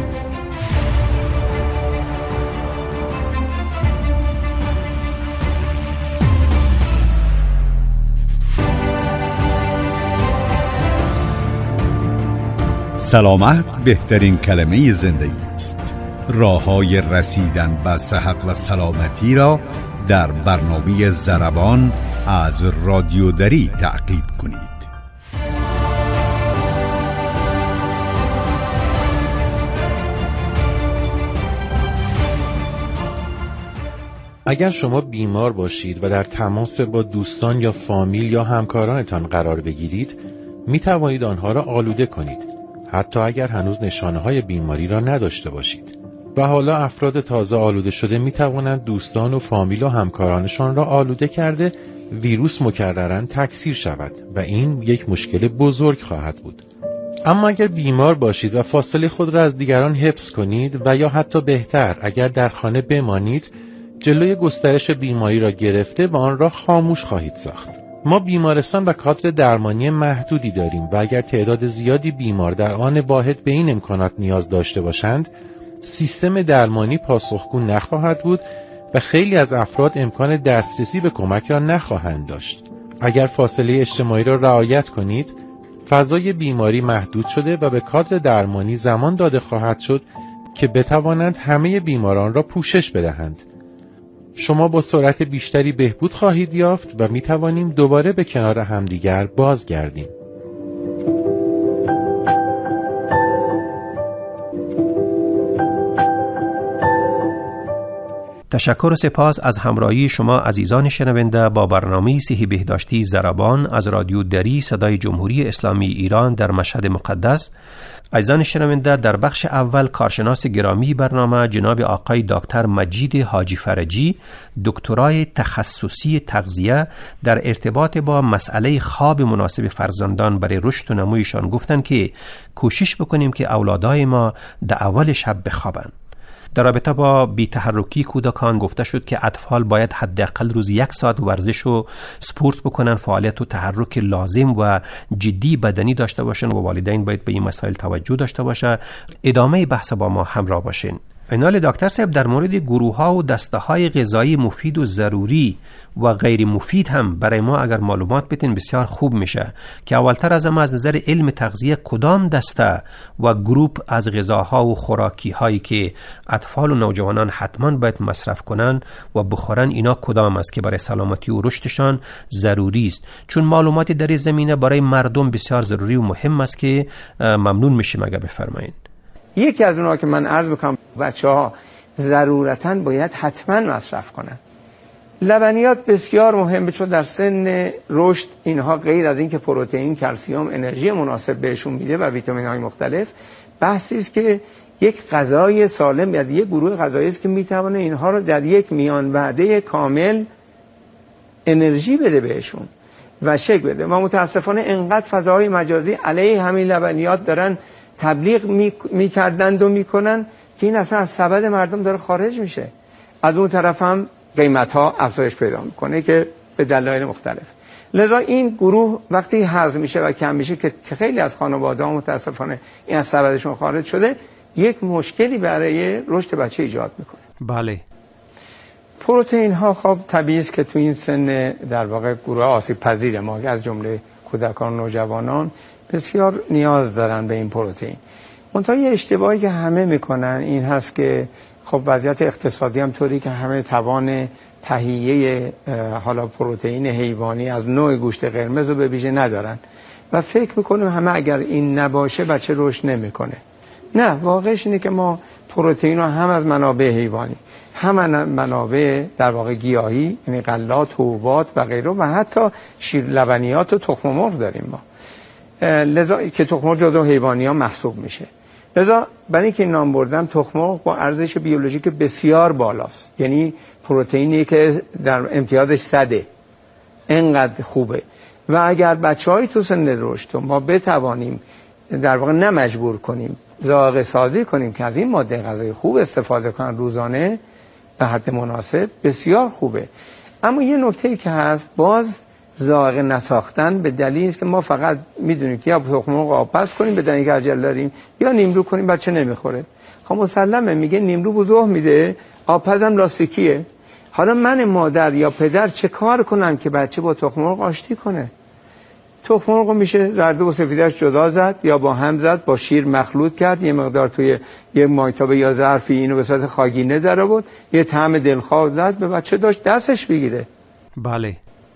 سلامت بهترین کلمه زندگی است. راه‌های رسیدن به صحت و سلامتی را در برنامه ضربان از رادیو دری تعقیب کنید. اگر شما بیمار باشید و در تماس با دوستان یا فامیل یا همکارانتان قرار بگیرید، می توانید آنها را آلوده کنید، حتی اگر هنوز نشانه‌های بیماری را نداشته باشید. و حالا افراد تازه آلوده شده می توانند دوستان و فامیل و همکارانشان را آلوده کرده ویروس مکرراً تکثیر شود و این یک مشکل بزرگ خواهد بود. اما اگر بیمار باشید و فاصله خود را از دیگران حفظ کنید و یا حتی بهتر اگر در خانه بمانید، جلوی گسترش بیماری را گرفته و آن را خاموش خواهید ساخت. ما بیمارستان و کادر درمانی محدودی داریم و اگر تعداد زیادی بیمار در آن واحد به این امکانات نیاز داشته باشند، سیستم درمانی پاسخگو نخواهد بود و خیلی از افراد امکان دسترسی به کمک را نخواهند داشت. اگر فاصله اجتماعی را رعایت کنید، فضای بیماری محدود شده و به کادر درمانی زمان داده خواهد شد که بتوانند همه بیماران را پوشش بدهند. شما با سرعت بیشتری بهبود خواهید یافت و می توانیم دوباره به کنار همدیگر بازگردیم. تشکر و سپاس از همراهی شما عزیزان شنونده با برنامه صحی بهداشتی ضربان از رادیو دری صدای جمهوری اسلامی ایران در مشهد مقدس. عزیزان شنونده، در بخش اول کارشناس گرامی برنامه جناب آقای دکتر مجید حاجی فرجی، دکترای تخصصی تغذیه در ارتباط با مسئله خواب مناسب فرزندان برای رشد و نمویشان گفتند که کوشش بکنیم که اولادای ما در اول شب بخوابند. در رابطه با بی‌تحرکی کودکان گفته شد که اطفال باید حداقل روز یک ساعت ورزش و سپورت بکنن، فعالیت و تحرک لازم و جدی بدنی داشته باشن و والدین باید به این مسائل توجه داشته باشه. ادامه بحث با ما همراه باشین. اینال دکتر صاحب، در مورد گروه ها و دسته های غذایی مفید و ضروری و غیر مفید هم برای ما اگر معلومات بدین بسیار خوب میشه که اولتر از همه از نظر علم تغذیه کدام دسته و گروپ از غذاها و خوراکی هایی که اطفال و نوجوانان حتما باید مصرف کنن و بخورن، اینا کدام است که برای سلامتی و رشدشان ضروری است؟ چون معلوماتی در این زمینه برای مردم بسیار ضروری و مهم است که ممنون میشیم اگر بفرمایید. یکی از اونها که من عرض میکنم بچه ها ضرورتاً باید حتما مصرف کنن. لبنیات بسیار مهمه، چون در سن رشد اینها غیر از این که پروتئین، کلسیم، انرژی مناسب بهشون میده و ویتامین های مختلف، بحثی است که یک غذای سالم از یک گروه غذایی است که میتونه اینها رو در یک میان وعده کامل انرژی بده بهشون و شکل بده. و متاسفانه انقدر فضاهای مجازی علیه همین لبنیات دارن تبلیغ میکردند و میکنن که این اصلا از سبد مردم داره خارج میشه. از اون طرف هم قیمت ها افزایش پیدا میکنه که به دلایل مختلف. لذا این گروه وقتی هضم میشه و کم میشه که خیلی از خانواده ها متاسفانه این از سبدشون خارج شده، یک مشکلی برای رشد بچه ایجاد میکنه. بله. پروتئین ها خب طبیعی است که تو این سن در واقع گروه آسیب پذیر ما از جمله کودکان و نوجوانان بسیار نیاز دارن به این پروتئین. منتها یه اشتباهی که همه میکنن این هست که خب وضعیت اقتصادی هم طوری که همه توان تهیه حالا پروتئین حیوانی از نوع گوشت قرمز رو به ویژه ندارن و فکر میکنیم همه اگر این نباشه بچه رشد نمیکنه. نه، واقعش اینه که ما پروتئین رو هم از منابع حیوانی، هم از منابع در واقع گیاهی، یعنی غلات، حبوبات و غیره، و حتی شیر، لبنیات و تخم مرغ داریم ما، لذا که تخم مرغ جزو حیوانی ها محسوب میشه. لذا برای اینکه این نام بردم، تخم مرغ با ارزش بیولوژیک بسیار بالاست، یعنی پروتئینی که در امتیازش صده، اینقدر خوبه. و اگر بچه‌های تو سن رشد ما بتوانیم در واقع نمجبور کنیم، ذائقه سازی کنیم که از این ماده غذایی خوب استفاده کنن روزانه به حد مناسب، بسیار خوبه. اما یه نکته‌ای که هست، باز ذائقه نساختن به دلیلی است که ما فقط میدونیم که یا تخم مرغ آب پس کنیم به دلیلی که عجله داریم، یا نیمرو کنیم بچه نمیخوره. خب مسلمه، میگه نیمرو بزرگ میده، آب پس هم لاستیکیه. حالا من مادر یا پدر چه کار کنم که بچه با تخم مرغ آشتی کنه؟ تخم مرغ میشه زرده و سفیدش جدا زد یا با هم زد، با شیر مخلوط کرد، یه مقدار توی یه مایتابه یا ظرفی اینو به صورت خاگینه در آورد، یه طعم دلخواه داد به بچه، داشت دستش بگیره. بله.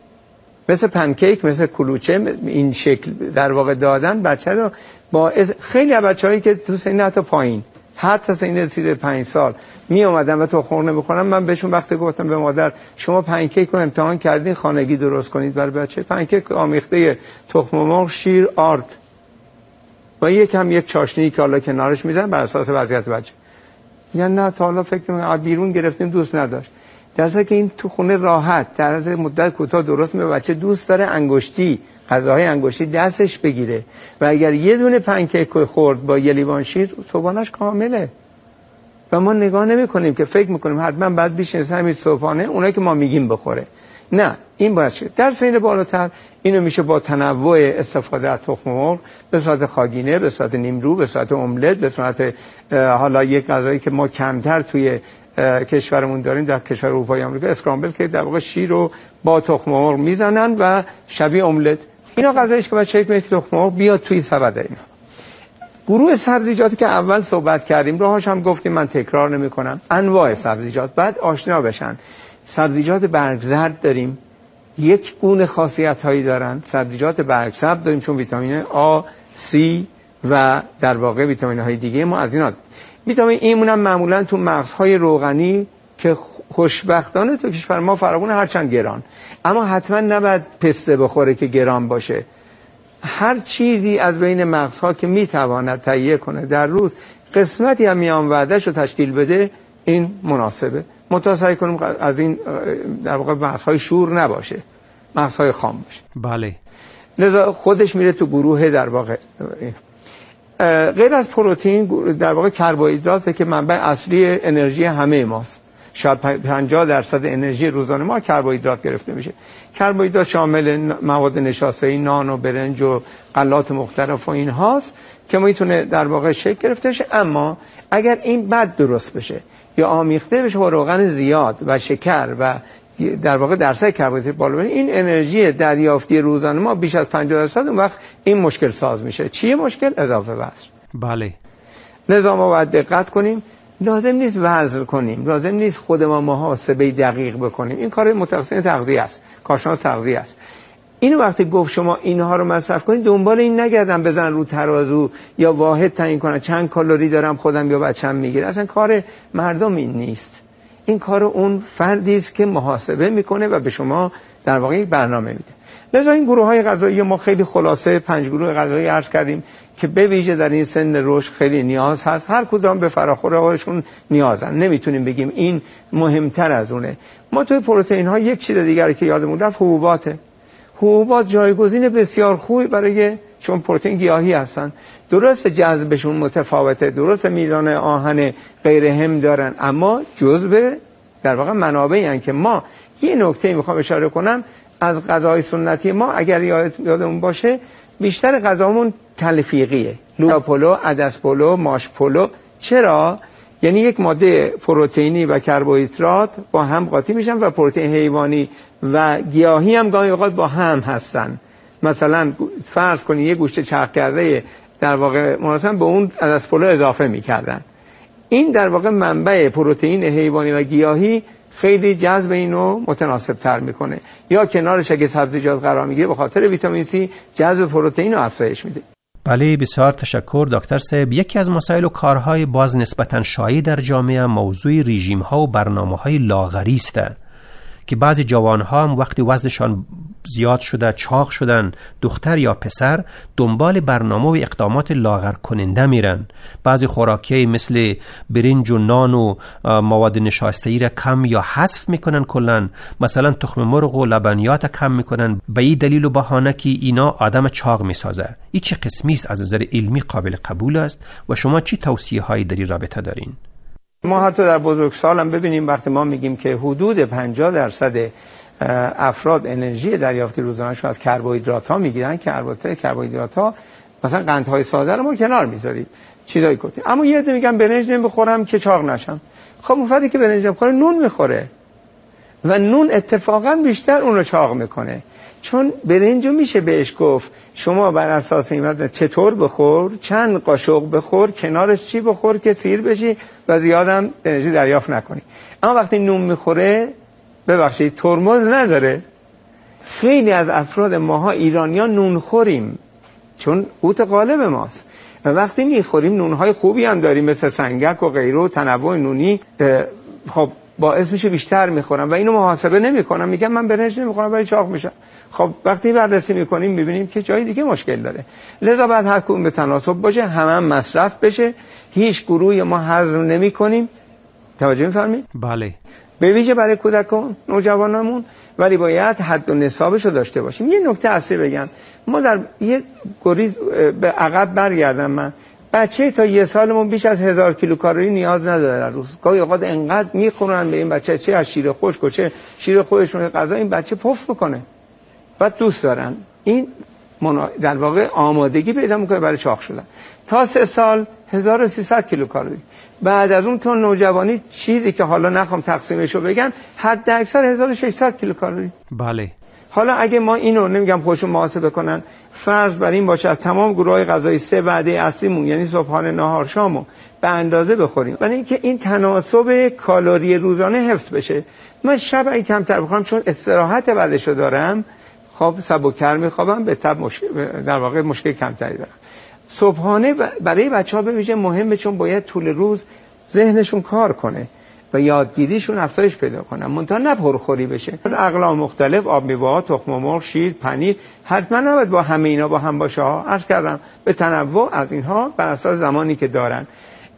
مثل پنکیک، مثل کلوچه، این شکل در واقع دادن بچه رو با خیلی از بچه‌هایی که تو سن حتی پایین، حتی سن رسیده پنج سال می اومدن و تو خور نمیخورن، من بهشون وقتی گفتم به مادر شما پنکیک رو امتحان کردین خانگی درست کنید برای بچه، پنکیک آمیخته تخم مرغ، شیر، آرد و یکم یک چاشنی که حالا کنارش میزنن بر اساس وضعیت بچه، یا نه تا حالا فکر می‌کنم بیرون گرفتیم دوست نداشت. در حالی که این تو خونه راحت در از مدت کوتاه درست میشه. بچه دوست داره انگشتی غذاهای انگشتی دستش بگیره و اگر یه دونه پنکیک خورد با یه لیوان شیر صبحانه‌اش کامله. و ما نگاه نمی‌کنیم که فکر می‌کنیم حتما بعد بیشتر همین صبحانه اونایی که ما میگیم بخوره. نه، این باید شه. در سین بالاتر اینو میشه با تنوع استفاده از تخم مرغ به صورت خاگینه، به صورت نیمرو، به صورت املت، به صورت حالا یک غذایی که ما کمتر توی کشورمون داریم در کشور اروپایی آمریکا، اسکرامبل، که در واقع شیر رو با تخم مرغ میزنن و شبیه املت. اینا غذاییه که بچه‌ها که تخم مرغ بیاد توی سبد اینا. گروه سبزیجاتی که اول صحبت کردیم راهاش هم گفتیم، من تکرار نمی‌کنم. انواع سبزیجات بعد آشنا بشن. سبزیجات برگ زرد داریم، یک گونه خاصیت‌هایی دارن. سبزیجات برگ سبز داریم چون ویتامین آ، سی و در واقع ویتامین‌های دیگه ما از اینا. ویتامین ای هم معمولاً تو مغزهای روغنی که خوشبختانه تو کشور ما فراوون، هرچند گران، اما حتما نباید پسته بخوره که گران باشه. هر چیزی از بین مغزها که میتواند تهیه کنه در روز قسمتی هم میان وعده‌شو تشکیل بده، این مناسبه. متوسعی کنیم از این در واقع مغزهای شور نباشه، مغزهای خام باشه. بله. لذا خودش میره تو گروه در واقع غیر از پروتئین در واقع کربوهیدراته که منبع اصلی انرژی همه ماست. شاید پنجاه درصد انرژی روزانه ما کربوهیدرات گرفته میشه. کربوهیدرات شامل مواد نشاسته، نان و برنج و غلات مختلف و این هاست که میتونه در واقع شکل گرفته شه. اما اگر این بد درست بشه یا آمیخته بشه با روغن زیاد و شکر و در واقع درصد کربوهیدرات بالا بره، این انرژی دریافتی روزانه ما بیش از پنجاه درصد، اون وقت این مشکل ساز میشه. چیه مشکل؟ اضافه وزن. بله. لذا ما باید دقت کنیم. لازم نیست وزن کنیم، لازم نیست خود ما محاسبه دقیق بکنیم. این کار متخصصین تغذیه است، کارشناس تغذیه است. اینو وقتی گفت شما اینها رو مصرف کنید، دنبال این نگردم بزن رو ترازو یا واحد تعیین کنن چند کالری دارم خودم یا بچه‌م میگیره. اصلا کار مردم این نیست. این کار اون فردی است که محاسبه میکنه و به شما در واقع یک برنامه میده. لذا این گروه‌های غذایی ما خیلی خلاصه پنج گروه غذایی عرض کردیم که به ویژه در این سن رشد خیلی نیاز هست. هر کدام به فراخور خودشون نیازن، نمیتونیم بگیم این مهمتر از اونه. ما توی پروتئین ها یک چیز دیگری که یادمون رفت، حبوباته. حبوبات جایگزین بسیار خوبی برای، چون پروتئین گیاهی هستن، درست جذبشون متفاوته، درست میزان آهن غیر هم دارن، اما جزء در واقع منابعی هستن که ما یه نکته میخوام اشاره کنم از غذای سنتی ما. اگر یادمون باشه بیشتر غذامون تلفیقیه، لوبیا پلو، عدس پلو، ماش پلو. چرا؟ یعنی یک ماده پروتئینی و کربوهیدرات با هم قاطی میشن و پروتئین حیوانی و گیاهی هم گاهی اوقات با هم هستن. مثلا فرض کنید یه گوشت چرخ کرده در واقع مناسب به اون عدس پلو اضافه میکردن. این در واقع منبع پروتئین حیوانی و گیاهی خیلی جذب اینو متناسب تر میکنه. یا کنارش اگه سبزیجات قرار میگیره به خاطر ویتامین سی جذب پروتئین رو افزایش میده. بله، بسیار تشکر دکتر صاحب. یکی از مسائل و کارهای باز نسبتاً شایع در جامعه موضوع رژیم ها و برنامه های لاغری است که بعضی جوان ها هم وقتی وزنشان زیاد شده، چاق شدن، دختر یا پسر، دنبال برنامه و اقدامات لاغر کننده میرن. بعضی خوراکی مثل برنج و نان و مواد نشاسته‌ای را کم یا حذف میکنن کلن. مثلا تخم مرغ و لبنیات کم میکنن به این دلیل و بهانه که اینا آدم چاق میسازه. این چه قسمی است؟ از نظر علمی قابل قبول است و شما چی توصیه هایی در این رابطه دارین؟ ما حتی در بزرگسال هم ببینیم وقتی ما میگیم که حدود پنجاه درصد افراد انرژی دریافتی روزانه‌شون از کربوهیدرات ها میگیرن که البته کربوهیدرات ها مثلا قندهای ساده رو ما کنار میذاریم، چیزایی گفتیم. اما یه عده میگن برنج نمیخورم که چاق نشم. خب مفردی که برنج نمیخوره نون میخوره و نون اتفاقا بیشتر اون رو چاق میکنه، چون برنجو میشه بهش گفت شما بر اساس این چطور بخور، چند قاشق بخور، کنارش چی بخور که سیر بشی و زیادم انرژی دریافت نکنی. اما وقتی نون میخوره، ببخشید، ترمز نداره. خیلی از افراد ماها ایرانیان نون خوریم چون قوت غالب ماست و وقتی میخوریم نونهای خوبی هم داریم مثل سنگک و غیره و تنوع نونی. خب باعث میشه بیشتر میخورن و اینو محاسبه نمیکنن، میگن من برنج نمیخورم ولی چاق میشم. خب وقتی بررسی میکنیم میبینیم که جای دیگه مشکل داره. لذا بعد هر کدوم به تناسب باشه، هم هم مصرف بشه، هیچ گروهی ما هضم نمیکنیم. توجه میفرمایید؟ بله. به ویژه برای کودکان، نوجوانامون، ولی باید حد و نصابش رو داشته باشیم. یه نکته اصلی بگم، ما در یه گریز به عقب برگردم، من بچه تا یه سالمون بیش از هزار کیلوکالری نیاز نداره در روز. گاهی اوقات انقدر میخورن به این بچه، چه از شیر خشک و چه شیر خودشون غذا، این بچه پف میکنه. بعد دوست دارن این منا... در واقع آمادگی پیدا میکنه برای چاق شدن. تا سه سال هزار و سیصد کیلوکالری. بعد از اون تا نوجوانی چیزی که حالا نخوام تقسیمشو بگم، حد اکثر هزار و ششصد کیلوکالری. بله. حالا اگه ما اینو نمیگم خودشون محاسبه کنن، فرض بر این باشه از تمام گروه‌های غذایی سه وعده اصلیمون یعنی صبحانه، نهار، شامو به اندازه بخوریم، ولی اینکه این تناسب کالری روزانه حفظ بشه. من شب اگه کمتر بخورم چون استراحت بعدشو دارم، خب سبک‌تر میخوابم، به تبع مشکل در واقع مشکل کمتری دارم. صبحانه برای بچه‌ها به ویژه مهمه، چون باید طول روز ذهنشون کار کنه و یادگیریشون افزایش پیدا کنه، منتها نه پرخوری بشه. از اقلام مختلف، آب میوه‌ها، تخم مرغ، شیر، پنیر، حتما نباید با همه اینا با هم باشه ها. عرض کردم به تنوع از اینها بر اساس زمانی که دارن.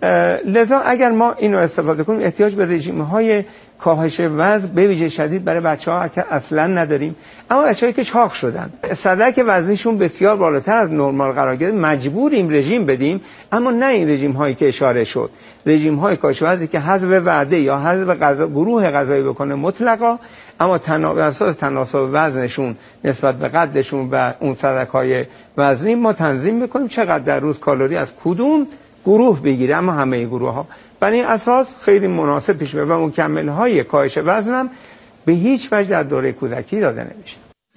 لذا اگر ما اینو استفاده کنیم، احتیاج به رژیم‌های کاهش وزن به ویژه شدید برای بچه‌ها که اصلا نداریم. اما بچه‌هایی که چاق شدن، سدک وزنشون بسیار بالاتر از نرمال قرار گرفت، مجبوریم رژیم بدیم، اما نه این رژیم‌هایی که اشاره شد. رژیم‌های کاهش وزنی که حذف وعده یا حذف غذا گروه غذایی بکنه مطلقا، اما بر اساس تناسب وزنشون نسبت به قدشون و اون سدک‌های وزنی ما تنظیم می‌کنیم چقدر در روز کالری از کدوم گروه بگیره، اما همه گروه ها. بر این اساس خیلی مناسب پیش میره و مکمل های کاهش وزنم به هیچ وجه در دوره کودکی داده نمیشه.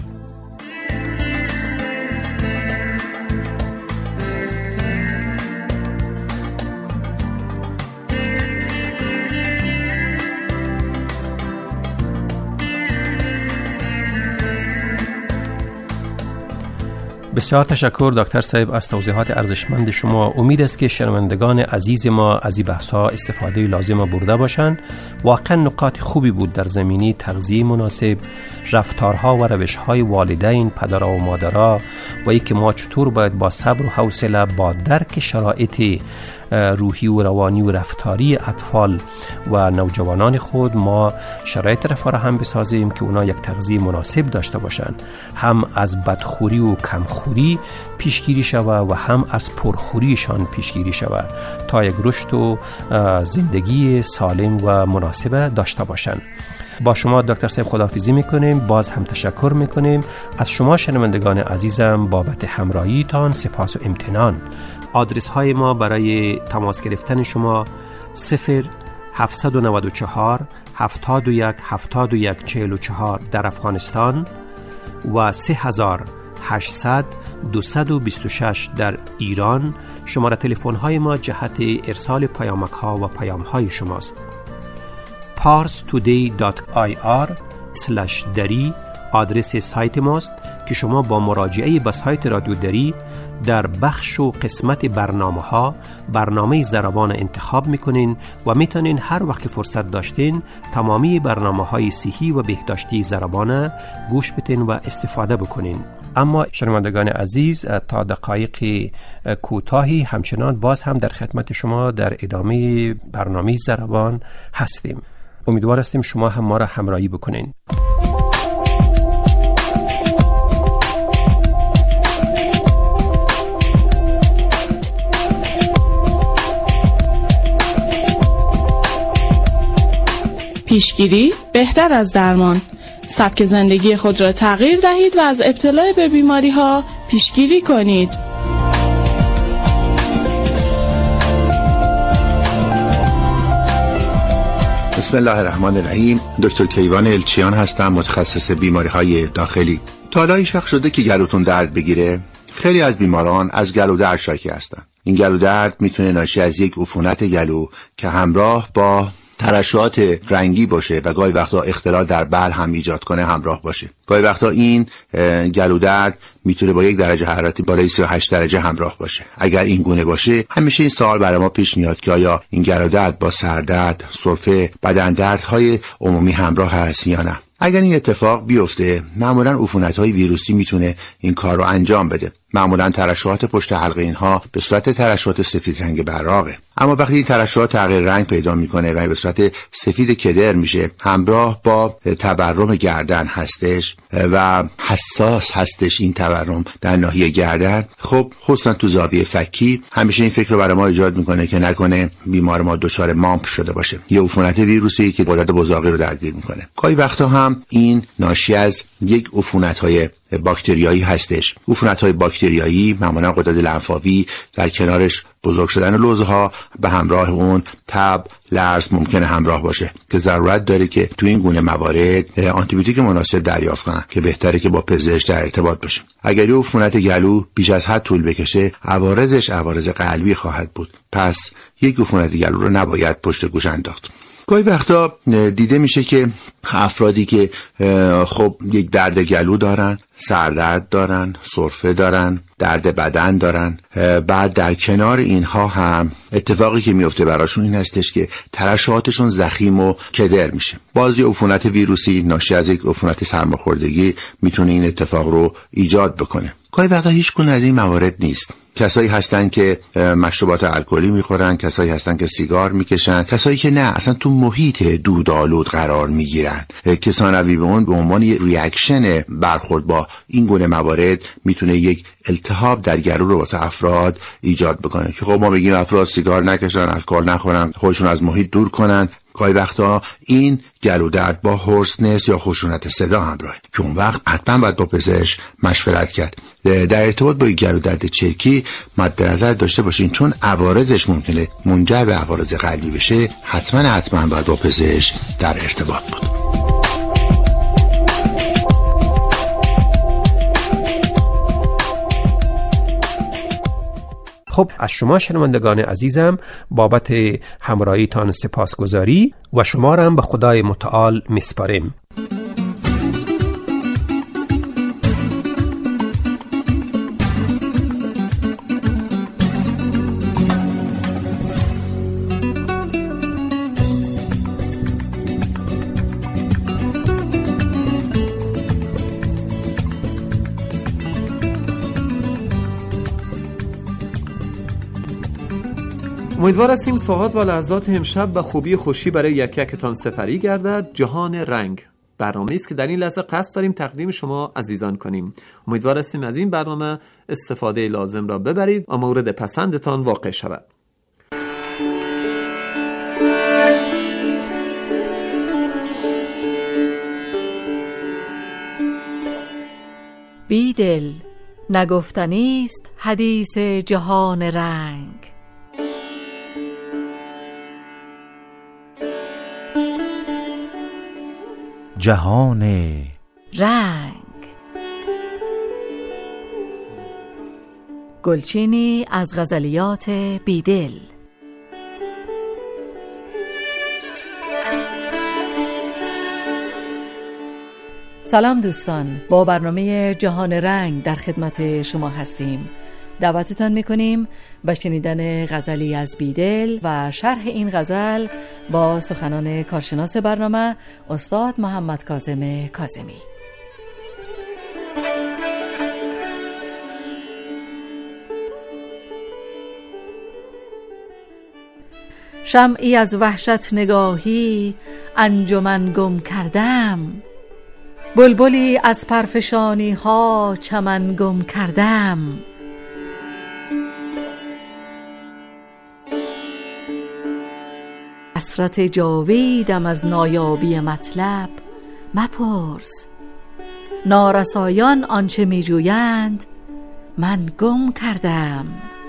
بسیار تشکر دکتر صاحب از توضیحات ارزشمند شما. امید است که شنوندگان عزیز ما از این بحث‌ها استفاده لازم برده باشند. واقعا نکات خوبی بود در زمینی تغذیه مناسب، رفتارها و روش‌های والدین، پدر و مادرها و اینکه ما چطور باید با صبر و حوصله با درک شرایط روحی و روانی و رفتاری اطفال و نوجوانان خود ما شرایط را فراهم بسازیم که اونا یک تغذیه مناسب داشته باشند، هم از بدخوری و کمخوری پیشگیری شود و هم از پرخوریشان پیشگیری شود تا یک رشد و زندگی سالم و مناسب داشته باشند. با شما دکتر صاحب خداحافظی میکنیم، باز هم تشکر میکنیم از شما شنوندگان عزیزم بابت همراهیتان. سپاس و امتنان. آدرس های ما برای تماس گرفتن شما صفر هفتصد و نود و چهار هفتاد و یک هفتاد و یک چهل و چهار در افغانستان و سه هزار هشتصد دویست و بیست و شش در ایران. شماره تلفن های ما جهت ارسال پیامک ها و پیام های شماست. پارس تودی دات آی آر اسلش دری آدرس سایت ماست که شما با مراجعه به سایت رادیو دری در بخش و قسمت برنامه ها برنامه زربان انتخاب میکنین و میتونین هر وقت فرصت داشتین تمامی برنامه های صحی و بهداشتی زربان گوش بتین و استفاده بکنین. اما شنوندگان عزیز تا دقایق کوتاهی همچنان باز هم در خدمت شما در ادامه برنامه زربان هستیم. امیدوار هستیم شما هم ما را همراهی بکنین. پیشگیری بهتر از درمان. سبک زندگی خود را تغییر دهید و از ابتلا به بیماری ها پیشگیری کنید. بسم الله الرحمن الرحیم. دکتر کیوان الچیان هستم، متخصص بیماری های داخلی. تا حالا هیچ وقت شده که گلوتون درد بگیره؟ خیلی از بیماران از گلو درد شاکی هستن. این گلو درد میتونه ناشی از یک عفونت گلو که همراه با ترشحات رنگی باشه و گاهی وقتا اختلال در بلع هم ایجاد کنه همراه باشه. گاهی وقتا این گلو درد میتونه با یک درجه حرارتی بالای سی و هشت درجه همراه باشه. اگر این گونه باشه همیشه این سوال برای ما پیش میاد که آیا این گلو درد با سردرد، سرفه، بدن دردهای عمومی همراه هست یا نه. اگر این اتفاق بیفته معمولا عفونت‌های ویروسی میتونه این کار رو انجام بده. معمولا ترشحات پشت حلقه اینها به صورت ترشحات سفید رنگ براقه. اما وقتی این ترشحات تغییر رنگ پیدا میکنه و به صورت سفید کدر میشه، همراه با تورم گردن هستش و حساس هستش این تورم در ناحیه گردن، خب خصوصا تو زاویه فکی، همیشه این فکر رو برای ما ایجاد میکنه که نکنه بیمار ما دچار مامپ شده باشه، یه عفونت ویروسی که غدد بزاقی رو درگیر میکنه. گاهی وقتا هم این ناشی از یک عفونت‌های باکتریایی هستش. عفونت‌های باکتریایی معمولا غدد لنفاوی در کنارش بزرگ شدن لوزها به همراه اون تب، لرز ممکنه همراه باشه که ضرورت داره که تو این گونه موارد آنتیبیوتیک مناسب دریافت کنن که بهتره که با پزشک در ارتباط باشیم. اگر یه عفونت گلو بیش از حد طول بکشه، عوارضش عوارض قلبی خواهد بود. پس یک عفونت گلو رو نباید پشت گوش انداخت. گاهی وقتا دیده میشه که افرادی که خب یک درد گلو دارن، سردرد دارن، سرفه دارن، درد بدن دارن، بعد در کنار اینها هم اتفاقی که میفته براشون این هستش که ترشحاتشون ضخیم و کدر میشه. بازی عفونت ویروسی ناشی از یک عفونت سرماخوردگی میتونه این اتفاق رو ایجاد بکنه. گاهی وقتا هیچ گونه از این موارد نیست. کسایی هستن که مشروبات الکلی میخورن، کسایی هستن که سیگار میکشن، کسایی که نه اصلا تو محیط دودآلود قرار میگیرن که ثانوی به اون به عنوان یک ریاکشن برخورد با این گونه موارد میتونه یک التهاب در گلو رو واسه افراد ایجاد بکنه که خب ما بگیم افراد سیگار نکشن، الکل نخورن، خودشون از محیط دور کنن. گاهی وقتا این گلو درد با هورسنس یا خشونت صدا همراهه که اون وقت حتما باید با پزشک مشورت کرد. در ارتباط با گلو درد چرکی مد نظر داشته باشین چون عوارضش ممکنه منجر به عوارض قلبی بشه، حتما حتما باید با پزشک در ارتباط بود. خب از شما شنوندگان عزیزم بابت همراهیتان سپاسگزاری و شما را هم به خدای متعال میسپاریم. امیدوار هستیم ساعات و لحظات امشب و خوبی خوشی برای یک یکتان سپری گردد. جهان رنگ برنامه‌ای است که در این لحظه قصد داریم تقدیم شما عزیزان کنیم. امیدوار هستیم از این برنامه استفاده لازم را ببرید و مورد پسندتان واقع شود. بیدل نگفتنی است حدیث جهان رنگ. جهان رنگ. گلچینی از غزلیات بیدل. سلام دوستان، با برنامه جهان رنگ در خدمت شما هستیم. دعوتتان میکنیم به شنیدن غزلی از بیدل و شرح این غزل با سخنان کارشناس برنامه استاد محمد کاظم کاظمی. شمعی از وحشت نگاهی انجمن گم کردم، بلبلی از پرفشانی ها چمن گم کردم. حسرت جاویدم از نایابی مطلب مپرس، نارسایان آنچه می جویند من گم کردم.